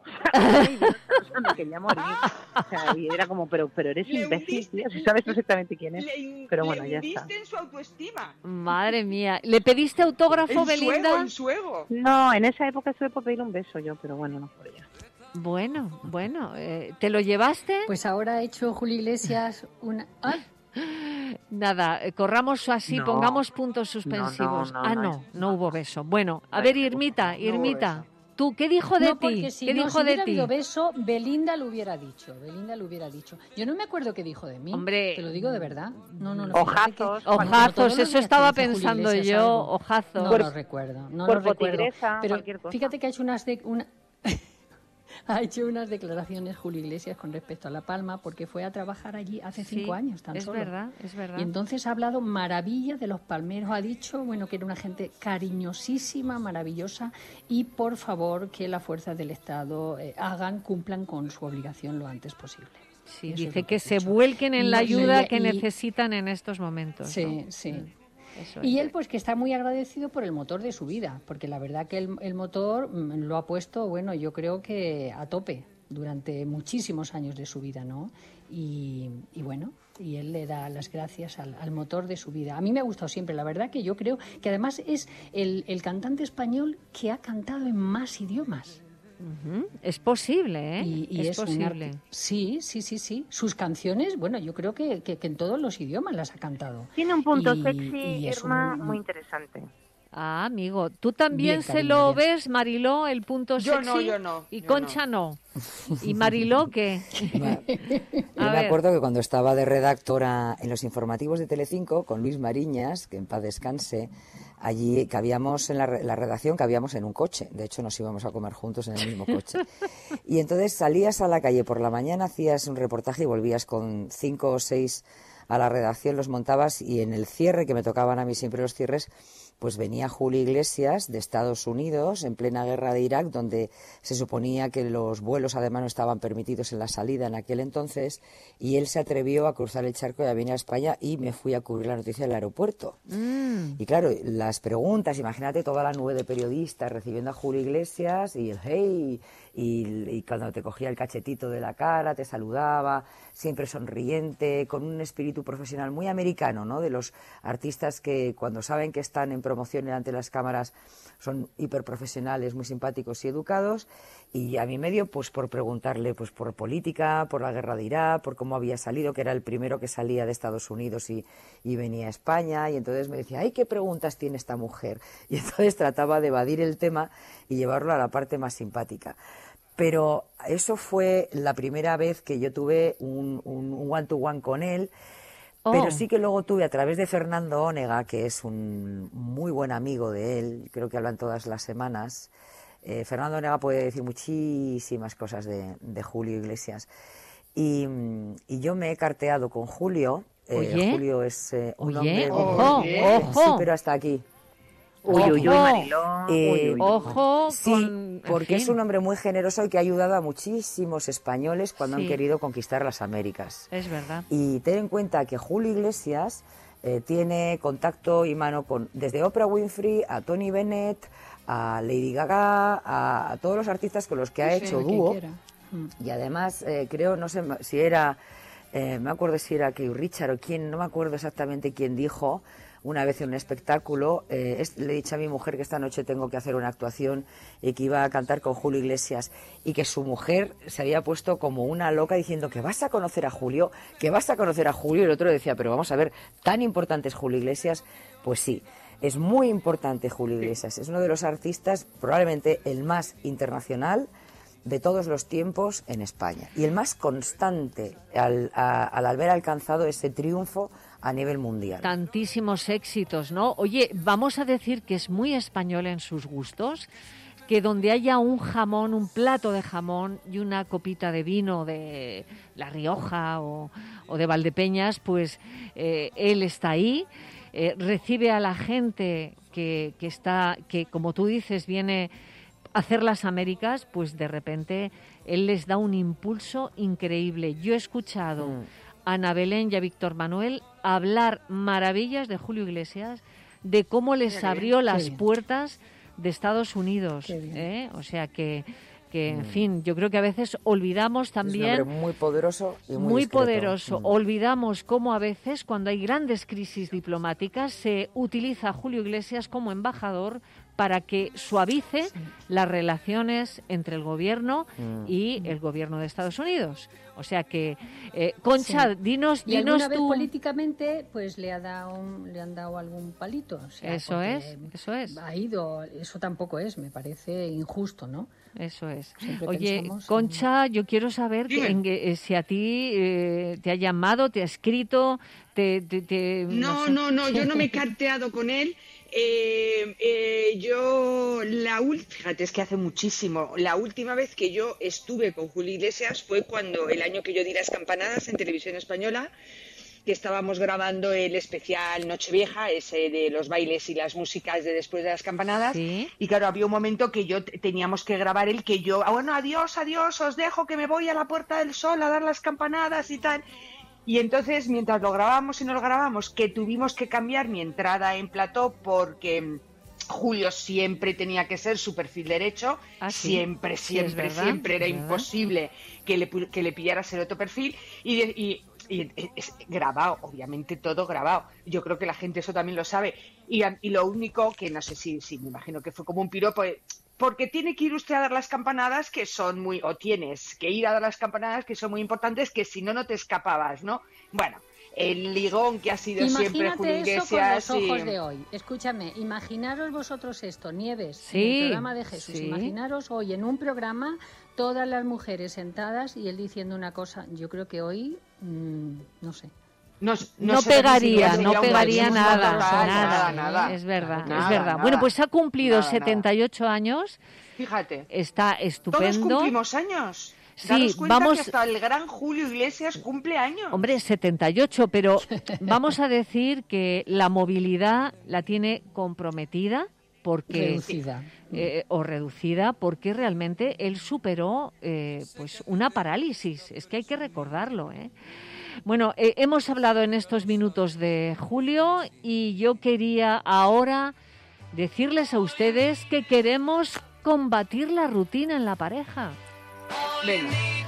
Ay, yo no, no, me quería morir. O sea, y era como, pero, pero eres Le imbécil, hundiste- tío, si sabes perfectamente quién es. Le, Pero le bueno, ya hundiste está. en su autoestima. Madre mía. ¿Le pediste autógrafo, En su Belinda? ego, en su ego. No, en esa época estuve por pedir un beso yo, pero bueno, no por ella. Bueno, bueno. Eh, ¿Te lo llevaste? Pues ahora ha hecho Julio Iglesias una... ¿Ah? Nada, eh, corramos así, No. pongamos puntos suspensivos. No, no, no, ah, no no, es- no hubo beso. Bueno, a Ay, ver, no hubo Irmita, beso, no hubo Irmita, beso. ¿tú qué dijo de No, ti? porque si ¿Qué no, dijo si de hubiera ti? habido beso, Belinda lo hubiera dicho. Belinda lo hubiera dicho. Yo no me acuerdo qué dijo de mí. Hombre. Te lo digo de verdad. No, no, no. fíjate que- Ojazos. como todos Ojazos, los eso días estaba que dice Julio pensando Iglesias yo, algo. ojazos. No lo recuerdo, no lo cuerpo recuerdo. tigresa, Pero cualquier cosa. fíjate que ha hecho unas de, una, ha hecho unas declaraciones Julio Iglesias con respecto a La Palma porque fue a trabajar allí hace Sí, cinco años tan es solo. verdad, es verdad. Y entonces ha hablado maravilla de los palmeros, ha dicho, bueno, que era una gente cariñosísima, maravillosa y por favor que las fuerzas del Estado eh, hagan, cumplan con su obligación lo antes posible. Sí, Eso es dice lo que ha se dicho. vuelquen en Y- la ayuda y- que y- necesitan en estos momentos. Sí, ¿no? sí. Mm, eso Y es. él pues que está muy agradecido por el motor de su vida, porque la verdad que el, el motor mm, lo ha puesto, bueno, yo creo que a tope durante muchísimos años de su vida, ¿no? Y, y bueno, y él le da las gracias al, al motor de su vida. A mí me ha gustado siempre, la verdad que yo creo que además es el, el cantante español que ha cantado en más idiomas. Ujú. Es posible, ¿eh? Y, y es, es un posible. arte- Sí, sí, sí, sí. Sus canciones, bueno, yo creo que, que, que en todos los idiomas las ha cantado. Tiene un punto Y- sexy, y es Irma, un- muy interesante. Ah, amigo, ¿tú también Bien, se cariño, lo bien. ves, Mariló, el punto Yo sexy? no, yo no, Y yo Concha no. ¿Y Mariló qué? Yo A me ver. acuerdo que cuando estaba de redactora en los informativos de Telecinco con Luis Mariñas, que en paz descanse, allí cabíamos en la, re- la redacción, cabíamos en un coche. De hecho, nos íbamos a comer juntos en el mismo coche. Y entonces salías a la calle por la mañana, hacías un reportaje y volvías con cinco o seis a la redacción, los montabas y en el cierre, que me tocaban a mí siempre los cierres, pues venía Julio Iglesias de Estados Unidos en plena guerra de Irak, donde se suponía que los vuelos además no estaban permitidos en la salida en aquel entonces, y él se atrevió a cruzar el charco y a venir a España y me fui a cubrir la noticia del aeropuerto. Mm. Y claro, las preguntas, imagínate toda la nube de periodistas recibiendo a Julio Iglesias y el hey, y, y cuando te cogía el cachetito de la cara, te saludaba, siempre sonriente, con un espíritu profesional muy americano, ¿no? De los artistas que cuando saben que están en promoción delante de las cámaras son hiperprofesionales, muy simpáticos y educados. Y a mí me dio pues por preguntarle pues por política, por la guerra de Irak, por cómo había salido, que era el primero que salía de Estados Unidos y, y venía a España, y entonces me decía, ay, ¿qué preguntas tiene esta mujer? Y entonces trataba de evadir el tema y llevarlo a la parte más simpática. Pero eso fue la primera vez que yo tuve un, un, un one-to-one con él, Oh. pero sí que luego tuve a través de Fernando Onega, que es un muy buen amigo de él, creo que hablan todas las semanas. Eh, Fernando Onega puede decir muchísimas cosas de, de Julio Iglesias. Y, y yo me he carteado con Julio. Eh, Oye. Julio es eh, un Oye, hombre... ojo, Sí, ojo. pero hasta aquí. Uy, uy, uy, Ojo. Mariló. Eh, Uy, uy, uy. Ojo Sí, con... en porque es fin, un hombre muy generoso y que ha ayudado a muchísimos españoles cuando Sí. han querido conquistar las Américas. Es verdad. Y ten en cuenta que Julio Iglesias eh, tiene contacto y mano con desde Oprah Winfrey a Tony Bennett, a Lady Gaga, a, a todos los artistas con los que ha Sí, hecho el que dúo. quiera. Mm. Y además, eh, creo, no sé si era, eh, me acuerdo si era que Richard o quién, no me acuerdo exactamente quién dijo, una vez en un espectáculo, eh, es- le he dicho a mi mujer que esta noche tengo que hacer una actuación y que iba a cantar con Julio Iglesias, y que su mujer se había puesto como una loca diciendo que vas a conocer a Julio, que vas a conocer a Julio, y el otro decía, pero vamos a ver, ¿tan importante es Julio Iglesias? Pues sí. Es muy importante Julio Iglesias, es uno de los artistas, probablemente el más internacional de todos los tiempos en España y el más constante al, a- al haber alcanzado ese triunfo a nivel mundial. Tantísimos éxitos, ¿no? Oye, vamos a decir que es muy español en sus gustos, que donde haya un jamón, un plato de jamón y una copita de vino de La Rioja o, o de Valdepeñas, pues eh, él está ahí, eh, recibe a la gente que, que está, que como tú dices, viene a hacer las Américas, pues de repente él les da un impulso increíble. Yo he escuchado Mm. a Ana Belén y a Víctor Manuel hablar maravillas de Julio Iglesias, de cómo les Qué abrió bien, las qué bien. puertas de Estados Unidos, Qué bien. ¿eh? O sea que, que, en Mm. fin, yo creo que a veces olvidamos también... Es un hombre muy poderoso y muy, Muy discreto. poderoso. Mm. Olvidamos cómo a veces, cuando hay grandes crisis diplomáticas, se utiliza a Julio Iglesias como embajador para que suavice sí. las relaciones entre el gobierno mm. y el gobierno de Estados Unidos. O sea que, eh, Concha, sí. dinos, y dinos alguna tú... vez políticamente, pues le ha dado un, le han dado algún palito. O sea, eso es, eso es. Ha ido, eso tampoco es, me parece injusto, ¿no? Eso es. Siempre Oye, Concha, en... yo quiero saber que, en, eh, si a ti eh, te ha llamado, te ha escrito, te... te, te no, no, no, no, yo no me he carteado con él. Eh, eh, yo, la fíjate, es que hace muchísimo. La última vez que yo estuve con Julio Iglesias fue cuando, el año que yo di las campanadas en Televisión Española, que estábamos grabando el especial Nochevieja, ese de los bailes y las músicas de después de las campanadas. ¿Sí? Y claro, había un momento que yo teníamos que grabar el que yo, ah, bueno, adiós, adiós, os dejo que me voy a la Puerta del Sol a dar las campanadas y tal. Y entonces, mientras lo grabábamos y no lo grabábamos, que tuvimos que cambiar mi entrada en plató porque Julio siempre tenía que ser su perfil derecho, ¿ah, sí? siempre, siempre, sí, siempre era imposible que le, que le pillaras el otro perfil y, y, y es grabado, obviamente todo grabado. Yo creo que la gente eso también lo sabe. Y, y lo único que no sé si, si me imagino que fue como un piropo, porque tiene que ir usted a dar las campanadas que son muy, o tienes que ir a dar las campanadas que son muy importantes, que si no, no te escapabas, ¿no? Bueno, el ligón que ha sido Imagínate siempre Julio Iglesias. Imagínate eso con los ojos y... de hoy. Escúchame, imaginaros vosotros esto, Nieves, sí, en el programa de Jesús. Sí. Imaginaros hoy en un programa todas las mujeres sentadas y él diciendo una cosa. Yo creo que hoy, mmm, no sé. No, no, no pegaría, no pegaría nada, total, nada, nada, nada. Es verdad, nada, es verdad. Nada, bueno, pues ha cumplido nada, setenta y ocho nada. años. Fíjate. Está estupendo. Todos cumplimos años. Sí, Daros cuenta vamos. Que hasta el gran Julio Iglesias cumple años. Hombre, setenta y ocho, pero vamos a decir que la movilidad la tiene comprometida porque reducida eh, o reducida porque realmente él superó eh, pues una parálisis. Es que hay que recordarlo, ¿eh? Bueno, eh, hemos hablado en estos minutos de Julio y yo quería ahora decirles a ustedes que queremos combatir la rutina en la pareja. Venga.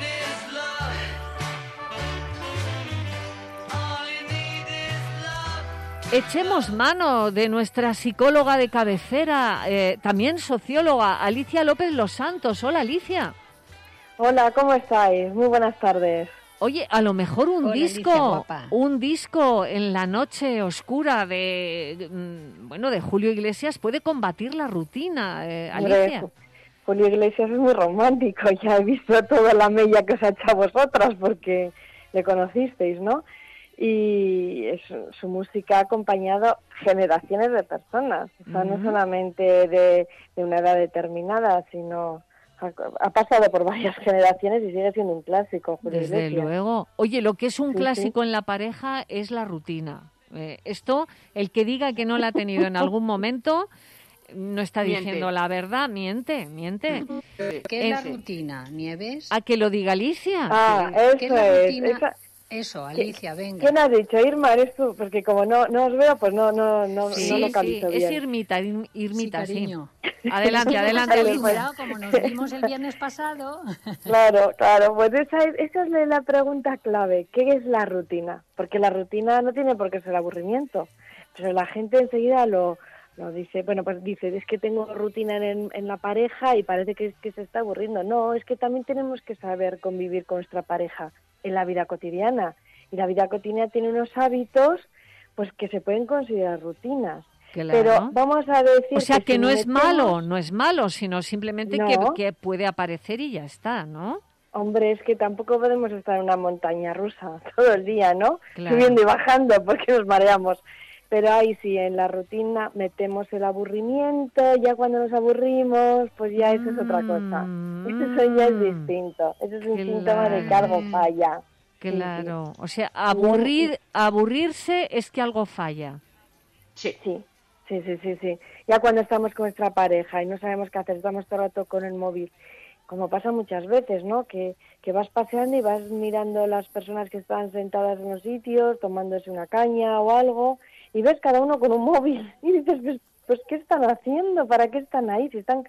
Echemos mano de nuestra psicóloga de cabecera, eh, también socióloga, Alicia López Los Santos. Hola, Alicia. Hola, ¿cómo estáis? Muy buenas tardes. Oye, a lo mejor un Hola, disco, Alicia, un disco en la noche oscura de, bueno, de Julio Iglesias puede combatir la rutina, eh, Alicia. Hombre, Julio Iglesias es muy romántico, ya he visto toda la mella que os ha hecho a vosotras porque le conocisteis, ¿no? Y es, su música ha acompañado generaciones de personas, o sea, uh-huh. no solamente de, de una edad determinada, sino ha, ha pasado por varias generaciones y sigue siendo un clásico. Julio Desde Iglesias. luego. Oye, lo que es un sí, clásico sí. en la pareja es la rutina. Eh, esto, el que diga que no la ha tenido en algún momento, no está diciendo miente. La verdad, miente, miente. ¿Qué es la rutina, Nieves? A que lo diga Alicia. Ah, ¿Qué eso es la es. rutina? Esa... Eso, Alicia, venga. ¿Quién has dicho? Irma, ¿eres tú? Porque como no, no os veo, pues no, no, no, sí, no localizo sí, bien. Es Irmita, Irmita, sí. Cariño. sí. Adelante, adelante. Vale, cuidado, como nos vimos el viernes pasado. Claro, claro, pues esa es, esa es la pregunta clave. ¿Qué es la rutina? Porque la rutina no tiene por qué ser aburrimiento, pero la gente enseguida lo, lo dice, bueno, pues dice, es que tengo rutina en, en la pareja y parece que, que se está aburriendo. No, es que también tenemos que saber convivir con nuestra pareja en la vida cotidiana. Y la vida cotidiana tiene unos hábitos pues que se pueden considerar rutinas. Claro. Pero vamos a decir... O sea, que, que si no es metemos... malo, no es malo, sino simplemente no. que, que puede aparecer y ya está, ¿no? Hombre, es que tampoco podemos estar en una montaña rusa todo el día, ¿no? Claro. Subiendo y bajando porque nos mareamos. Pero ahí sí, en la rutina metemos el aburrimiento, ya cuando nos aburrimos, pues ya eso es otra cosa. Mm, Eso ya es distinto. Eso es un claro. síntoma de que algo falla. Claro, sí, sí. O sea, aburrir, aburrirse es que algo falla. Sí. sí, sí, sí, sí, sí. Ya cuando estamos con nuestra pareja y no sabemos qué hacer, estamos todo el rato con el móvil, como pasa muchas veces, ¿no? Que, que vas paseando y vas mirando las personas que están sentadas en los sitios, tomándose una caña o algo, y ves cada uno con un móvil y dices, pues, pues ¿qué están haciendo? ¿Para qué están ahí? Si están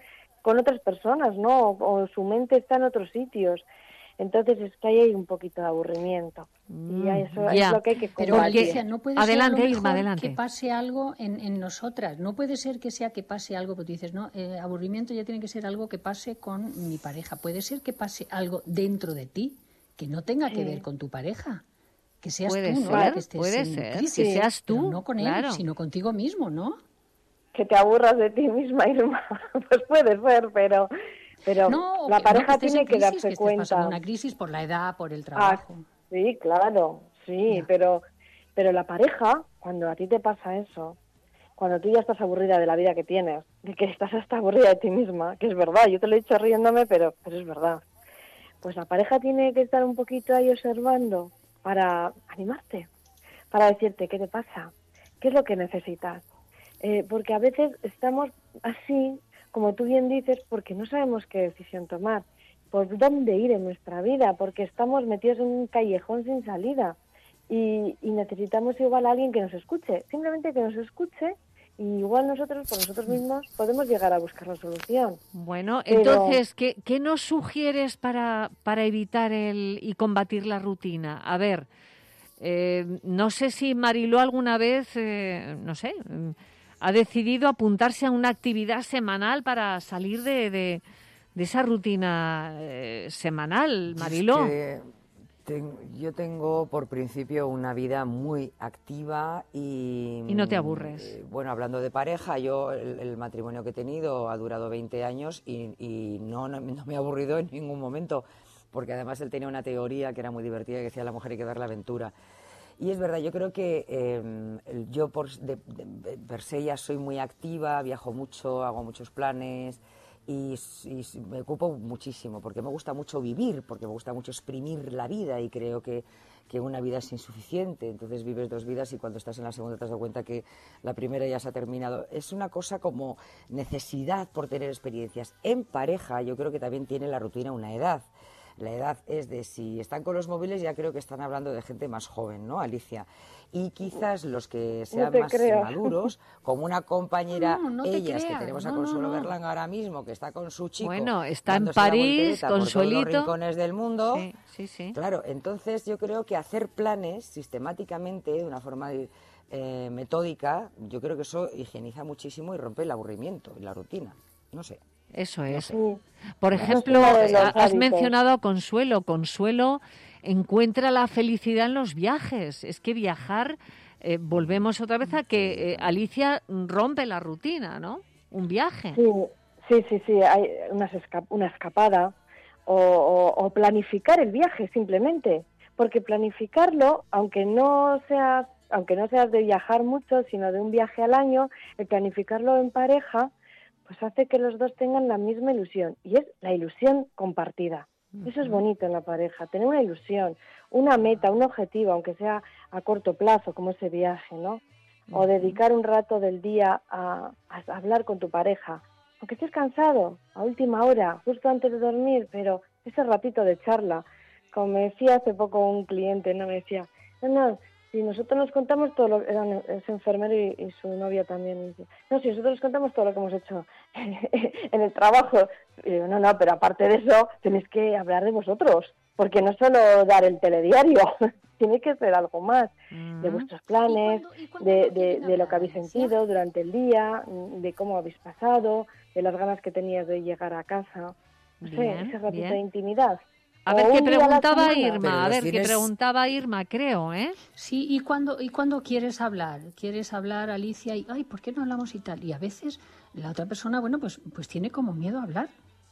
con otras personas, ¿no? O, o su mente está en otros sitios. Entonces es que ahí hay un poquito de aburrimiento. Mm, y eso ya. es lo que hay que Pero combatir. Alicia, no puede adelante, ser a lo Irma, mejor adelante. que pase algo en, en nosotras. No puede ser que sea que pase algo, porque tú dices, no, eh, aburrimiento ya tiene que ser algo que pase con mi pareja. Puede ser que pase algo dentro de ti que no tenga que Sí. ver con tu pareja. Que seas Puede tú, ¿no? ser, que estés puede en ser, crisis, que seas tú, pero no con claro. él, sino contigo mismo, ¿no? Que te aburras de ti misma, Irma. Pues puede ser, pero, pero No, la que- pareja no, que estés tiene en que crisis, darse que estés pasando cuenta. una crisis por la edad, por el Ah, trabajo. sí, claro, sí, pero, pero la pareja, cuando a ti te pasa eso, cuando tú ya estás aburrida de la vida que tienes, de que estás hasta aburrida de ti misma, que es verdad, yo te lo he dicho riéndome, pero, pero es verdad, pues la pareja tiene que estar un poquito ahí observando para animarte, para decirte qué te pasa, qué es lo que necesitas. Eh, porque a veces estamos así, como tú bien dices, porque no sabemos qué decisión tomar, por dónde ir en nuestra vida, porque estamos metidos en un callejón sin salida y, y necesitamos igual a alguien que nos escuche, simplemente que nos escuche, y igual nosotros, por nosotros mismos, podemos llegar a buscar la solución. Bueno, Pero- entonces, ¿qué, qué nos sugieres para, para evitar el y combatir la rutina? A ver, eh, no sé si Mariló alguna vez, eh, no sé, mm, ha decidido apuntarse a una actividad semanal para salir de, de, de esa rutina eh, semanal, Mariló. Es que ten- yo tengo por principio una vida muy activa y... Y no te aburres. eh, bueno, hablando de pareja, yo el, el matrimonio que he tenido ha durado veinte años y, y no, no, no me he aburrido en ningún momento, porque además él tenía una teoría que era muy divertida, que decía: a la mujer hay que darle aventura. Y es verdad, yo creo que eh, el- yo por, de, de- per se ya soy muy activa, viajo mucho, hago muchos planes y, s- y s- me ocupo muchísimo, porque me gusta mucho vivir, porque me gusta mucho exprimir la vida y creo que, que una vida es insuficiente. Entonces vives dos vidas y cuando estás en la segunda te has dado cuenta que la primera ya se ha terminado. Es una cosa como necesidad por tener experiencias. En pareja yo creo que también tiene la rutina una edad. La edad es de, si están con los móviles, ya creo que están hablando de gente más joven, ¿no, Alicia? Y quizás los que sean te más creas. maduros, como una compañera, No, no te ellas creas, que tenemos a no, no, Consuelo no. Berlanga ahora mismo, que está con su chico, Bueno, está en dándose la París, voltereta por todos los Consuelito. rincones del mundo. Sí, sí, sí. Claro, entonces yo creo que hacer planes sistemáticamente, de una forma eh, metódica, yo creo que eso higieniza muchísimo y rompe el aburrimiento y la rutina. No sé. Eso es. Sí. Por Eso es ejemplo, uno de los ha- has hábitos. mencionado a Consuelo. Consuelo encuentra la felicidad en los viajes. Es que viajar, eh, volvemos otra vez a que eh, Alicia rompe la rutina, ¿no? Un viaje. Sí, sí, sí, sí, hay unas esca- una escapada o, o- o planificar el viaje simplemente, porque planificarlo, aunque no seas, aunque no seas de viajar mucho, sino de un viaje al año, el planificarlo en pareja, pues hace que los dos tengan la misma ilusión, y es la ilusión compartida. Eso es bonito en la pareja, tener una ilusión, una meta, un objetivo, aunque sea a corto plazo, como ese viaje, ¿no? O dedicar un rato del día a, a hablar con tu pareja, aunque estés cansado, a última hora, justo antes de dormir, pero ese ratito de charla. Como me decía hace poco un cliente, no me decía, no, no, si nosotros nos contamos todo lo que, es enfermero y, y su novia también, y dice, no, si nosotros nos contamos todo lo que hemos hecho en el trabajo, y digo, no, no, pero aparte de eso, tenéis que hablar de vosotros, porque no solo dar el telediario, tiene que ser algo más, de vuestros planes, de, de, de lo que habéis sentido durante el día, de cómo habéis pasado, de las ganas que tenías de llegar a casa, no sé, Bien, ese ratito bien. de intimidad. A O ver qué un día a la preguntaba semana. Irma, Pero a los ver qué fines- preguntaba Irma, creo, ¿eh? Sí, ¿y cuando y cuando quieres hablar? ¿Quieres hablar, Alicia? Y, ay, ¿por qué no hablamos y tal? Y a veces la otra persona, bueno, pues pues tiene como miedo a hablar.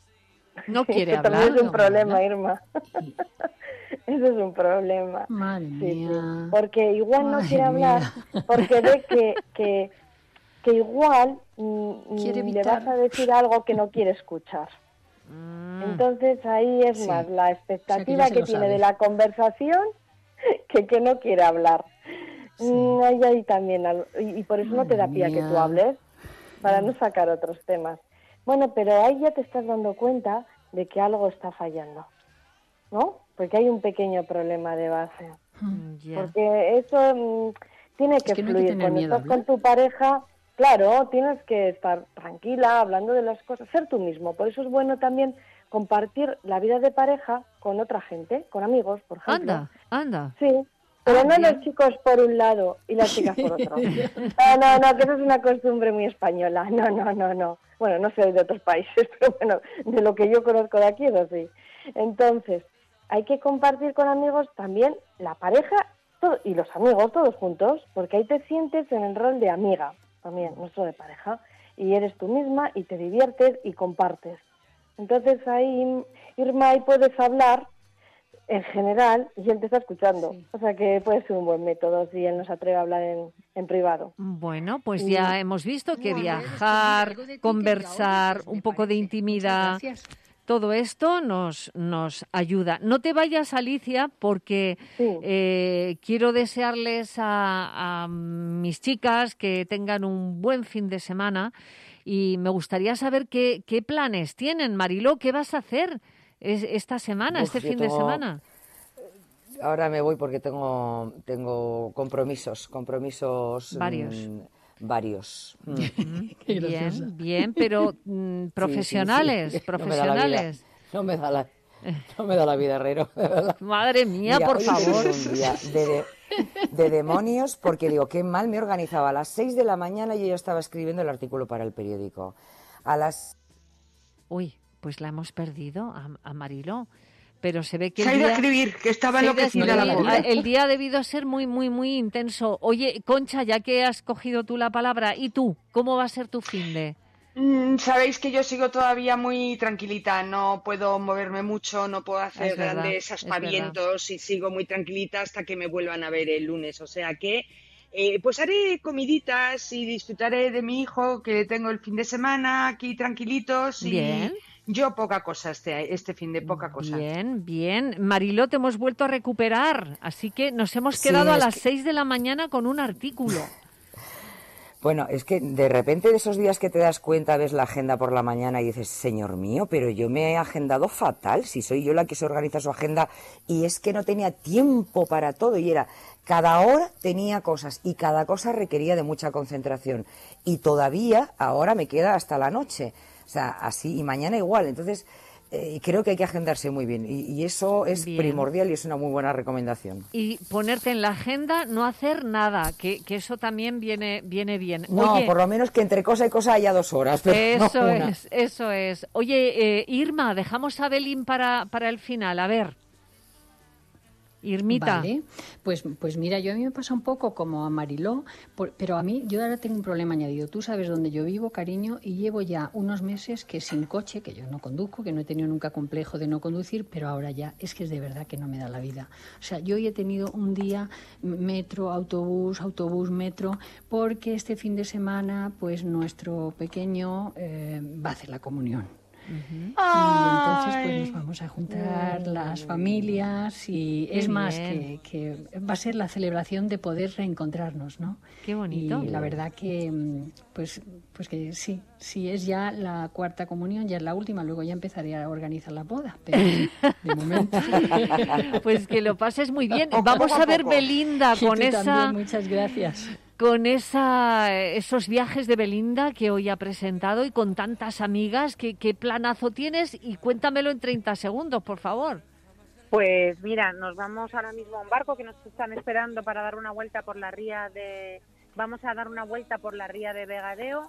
No quiere Eso hablar. también es un no problema, habla. Irma. Eso es un problema. Madre Sí, sí. mía. Porque igual no Madre quiere hablar, mía. porque ve que, que, que igual mm, Quiere mm, le evitar. vas a decir algo que no quiere escuchar. Mm. Entonces ahí es Sí. más la O expectativa sea, que ya se que lo tiene sabe. de la conversación que que no quiere hablar. Sí. Mm, Hay ahí también algo- y, y por eso no te da Madre pie a que tú mía. hables, para no sacar otros temas. Bueno, pero ahí ya te estás dando cuenta de que algo está fallando, ¿no? Porque hay un pequeño problema de base. Mm, ya. Porque eso mm, tiene que que no hay que fluir. tener Cuando miedo a estás con hablar. tu pareja, Claro, tienes que estar tranquila, hablando de las cosas, ser tú mismo. Por eso es bueno también compartir la vida de pareja con otra gente, con amigos, por ejemplo. Anda, anda. Sí, pero ah, no bien. los chicos por un lado y las chicas por otro. No, no, no, que eso es una costumbre muy española. No, no, no, no. Bueno, no sé de otros países, pero bueno, de lo que yo conozco de aquí es así. Entonces, hay que compartir con amigos también la pareja todo, y los amigos todos juntos, porque ahí te sientes en el rol de amiga, también, no solo de pareja, y eres tú misma y te diviertes y compartes. Entonces ahí, Irma, ahí puedes hablar en general y él te está escuchando. Sí. O sea que puede ser un buen método si él no se atreve a hablar en, en privado. Bueno, pues ya y... hemos visto que no, viajar, conversar, un poco de intimidad, todo esto nos, nos ayuda. No te vayas, Alicia, porque sí. eh, quiero desearles a, a mis chicas que tengan un buen fin de semana y me gustaría saber qué, qué planes tienen. Mariló, ¿qué vas a hacer esta semana, Uf, este fin tengo... de semana? Ahora me voy porque tengo, tengo compromisos, compromisos... Varios. Mmm, varios. Mm. Bien, bien, pero mm, profesionales, sí, sí, sí. profesionales. No me da la, no me da la vida, Herrero. Madre mía, Mira, por hoy favor. Un día de, de, de demonios, porque digo, qué mal me organizaba. A las seis de la mañana yo ya estaba escribiendo el artículo para el periódico. A las... Uy, pues la hemos perdido a, a Mariló. Pero se ve que se el ha ido día, a escribir, que estaba enloquecida la pobre. El día ha debido ser muy, muy, muy intenso. Oye, Concha, ya que has cogido tú la palabra, ¿y tú? ¿Cómo va a ser tu finde? Mm, Sabéis que yo sigo todavía muy tranquilita, no puedo moverme mucho, no puedo hacer es verdad, grandes aspavientos y sigo muy tranquilita hasta que me vuelvan a ver el lunes. O sea que, eh, pues haré comiditas y disfrutaré de mi hijo, que tengo el fin de semana aquí tranquilitos y... Bien. Yo poca cosa este, este fin de poca cosa. Bien, bien. Mariló, te hemos vuelto a recuperar, así que nos hemos quedado sí, a las que... seis de la mañana con un artículo. Bueno, es que de repente de esos días que te das cuenta, ves la agenda por la mañana y dices, señor mío, pero yo me he agendado fatal, si soy yo la que se organiza su agenda, y es que no tenía tiempo para todo, y era, cada hora tenía cosas, y cada cosa requería de mucha concentración, y todavía ahora me queda hasta la noche. O sea, así, y mañana igual. Entonces, eh, creo que hay que agendarse muy bien. Y, y eso es bien. Primordial y es una muy buena recomendación. Y ponerte en la agenda, no hacer nada, que, que eso también viene, viene bien. No, Oye, por lo menos que entre cosa y cosa haya dos horas. Pero eso no una. es, eso es. Oye, eh, Irma, dejamos a Belín para, para el final. A ver. Irmita. Vale, pues, pues mira, yo a mí me pasa un poco como a Mariló, por, pero a mí, yo ahora tengo un problema añadido. Tú sabes dónde yo vivo, cariño, y llevo ya unos meses que sin coche, que yo no conduzco, que no he tenido nunca complejo de no conducir, pero ahora ya es que es de verdad que no me da la vida. O sea, yo hoy he tenido un día metro, autobús, autobús, metro, porque este fin de semana, pues nuestro pequeño eh, va a hacer la comunión. Uh-huh. Y entonces pues nos vamos a juntar uh, las familias y es más que, que va a ser la celebración de poder reencontrarnos, ¿no? Qué bonito. Y la verdad que pues pues que sí, sí es ya la cuarta comunión, ya es la última, luego ya empezaré a organizar la boda, pero de momento pues que lo pases muy bien. Vamos a ver Belinda con esa también, muchas gracias. Con esa, esos viajes de Belinda que hoy ha presentado y con tantas amigas, ¿qué, qué planazo tienes? Y cuéntamelo en treinta segundos, por favor. Pues mira, nos vamos ahora mismo a un barco que nos están esperando para dar una vuelta por la ría de... Vamos a dar una vuelta por la ría de Vegadeo,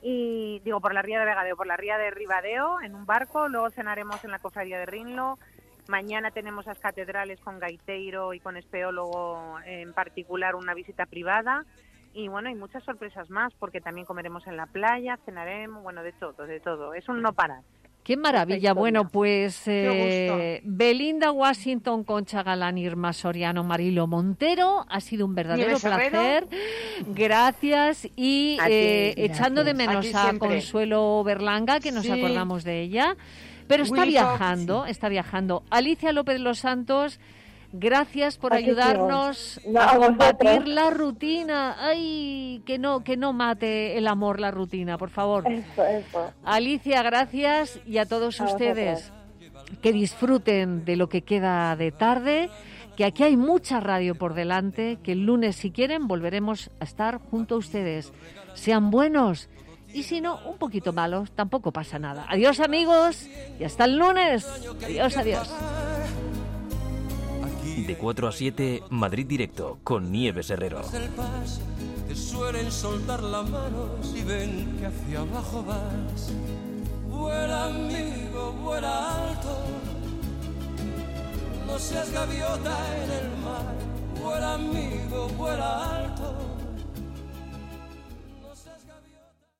y digo por la ría de Vegadeo, por la ría de Ribadeo en un barco, luego cenaremos en la cofradía de Rinlo. Mañana tenemos las catedrales con gaiteiro y con espeólogo en particular, una visita privada. Y bueno, hay muchas sorpresas más, porque también comeremos en la playa, cenaremos, bueno, de todo, de todo. Es un no parar. ¡Qué maravilla! Bueno, pues eh, Belinda Washington, Concha Galán, Irma Soriano, Mariló Montero, ha sido un verdadero placer. Gracias. Y eh, echando de menos a, a Consuelo Berlanga, que nos sí. acordamos de ella. Pero está Willy viajando, Fox, sí. está viajando. Alicia López Los Santos, gracias por Aquí ayudarnos no, a combatir la rutina. Ay, que no, que no mate el amor la rutina, por favor. Eso, eso. Alicia, gracias, y a todos a ustedes vosotros. Que disfruten de lo que queda de tarde. que aquí hay mucha radio por delante, que el lunes, si quieren, volveremos a estar junto a ustedes. Sean buenos y si no, un poquito malos, tampoco pasa nada. Adiós, amigos, y hasta el lunes. Adiós, adiós. De cuatro a siete, Madrid Directo, con Nieves Herrero. Te suelen soltar la mano si ven que hacia abajo vas. Vuela, amigo, vuela alto. No seas gaviota en el mar. Vuela, amigo, vuela alto.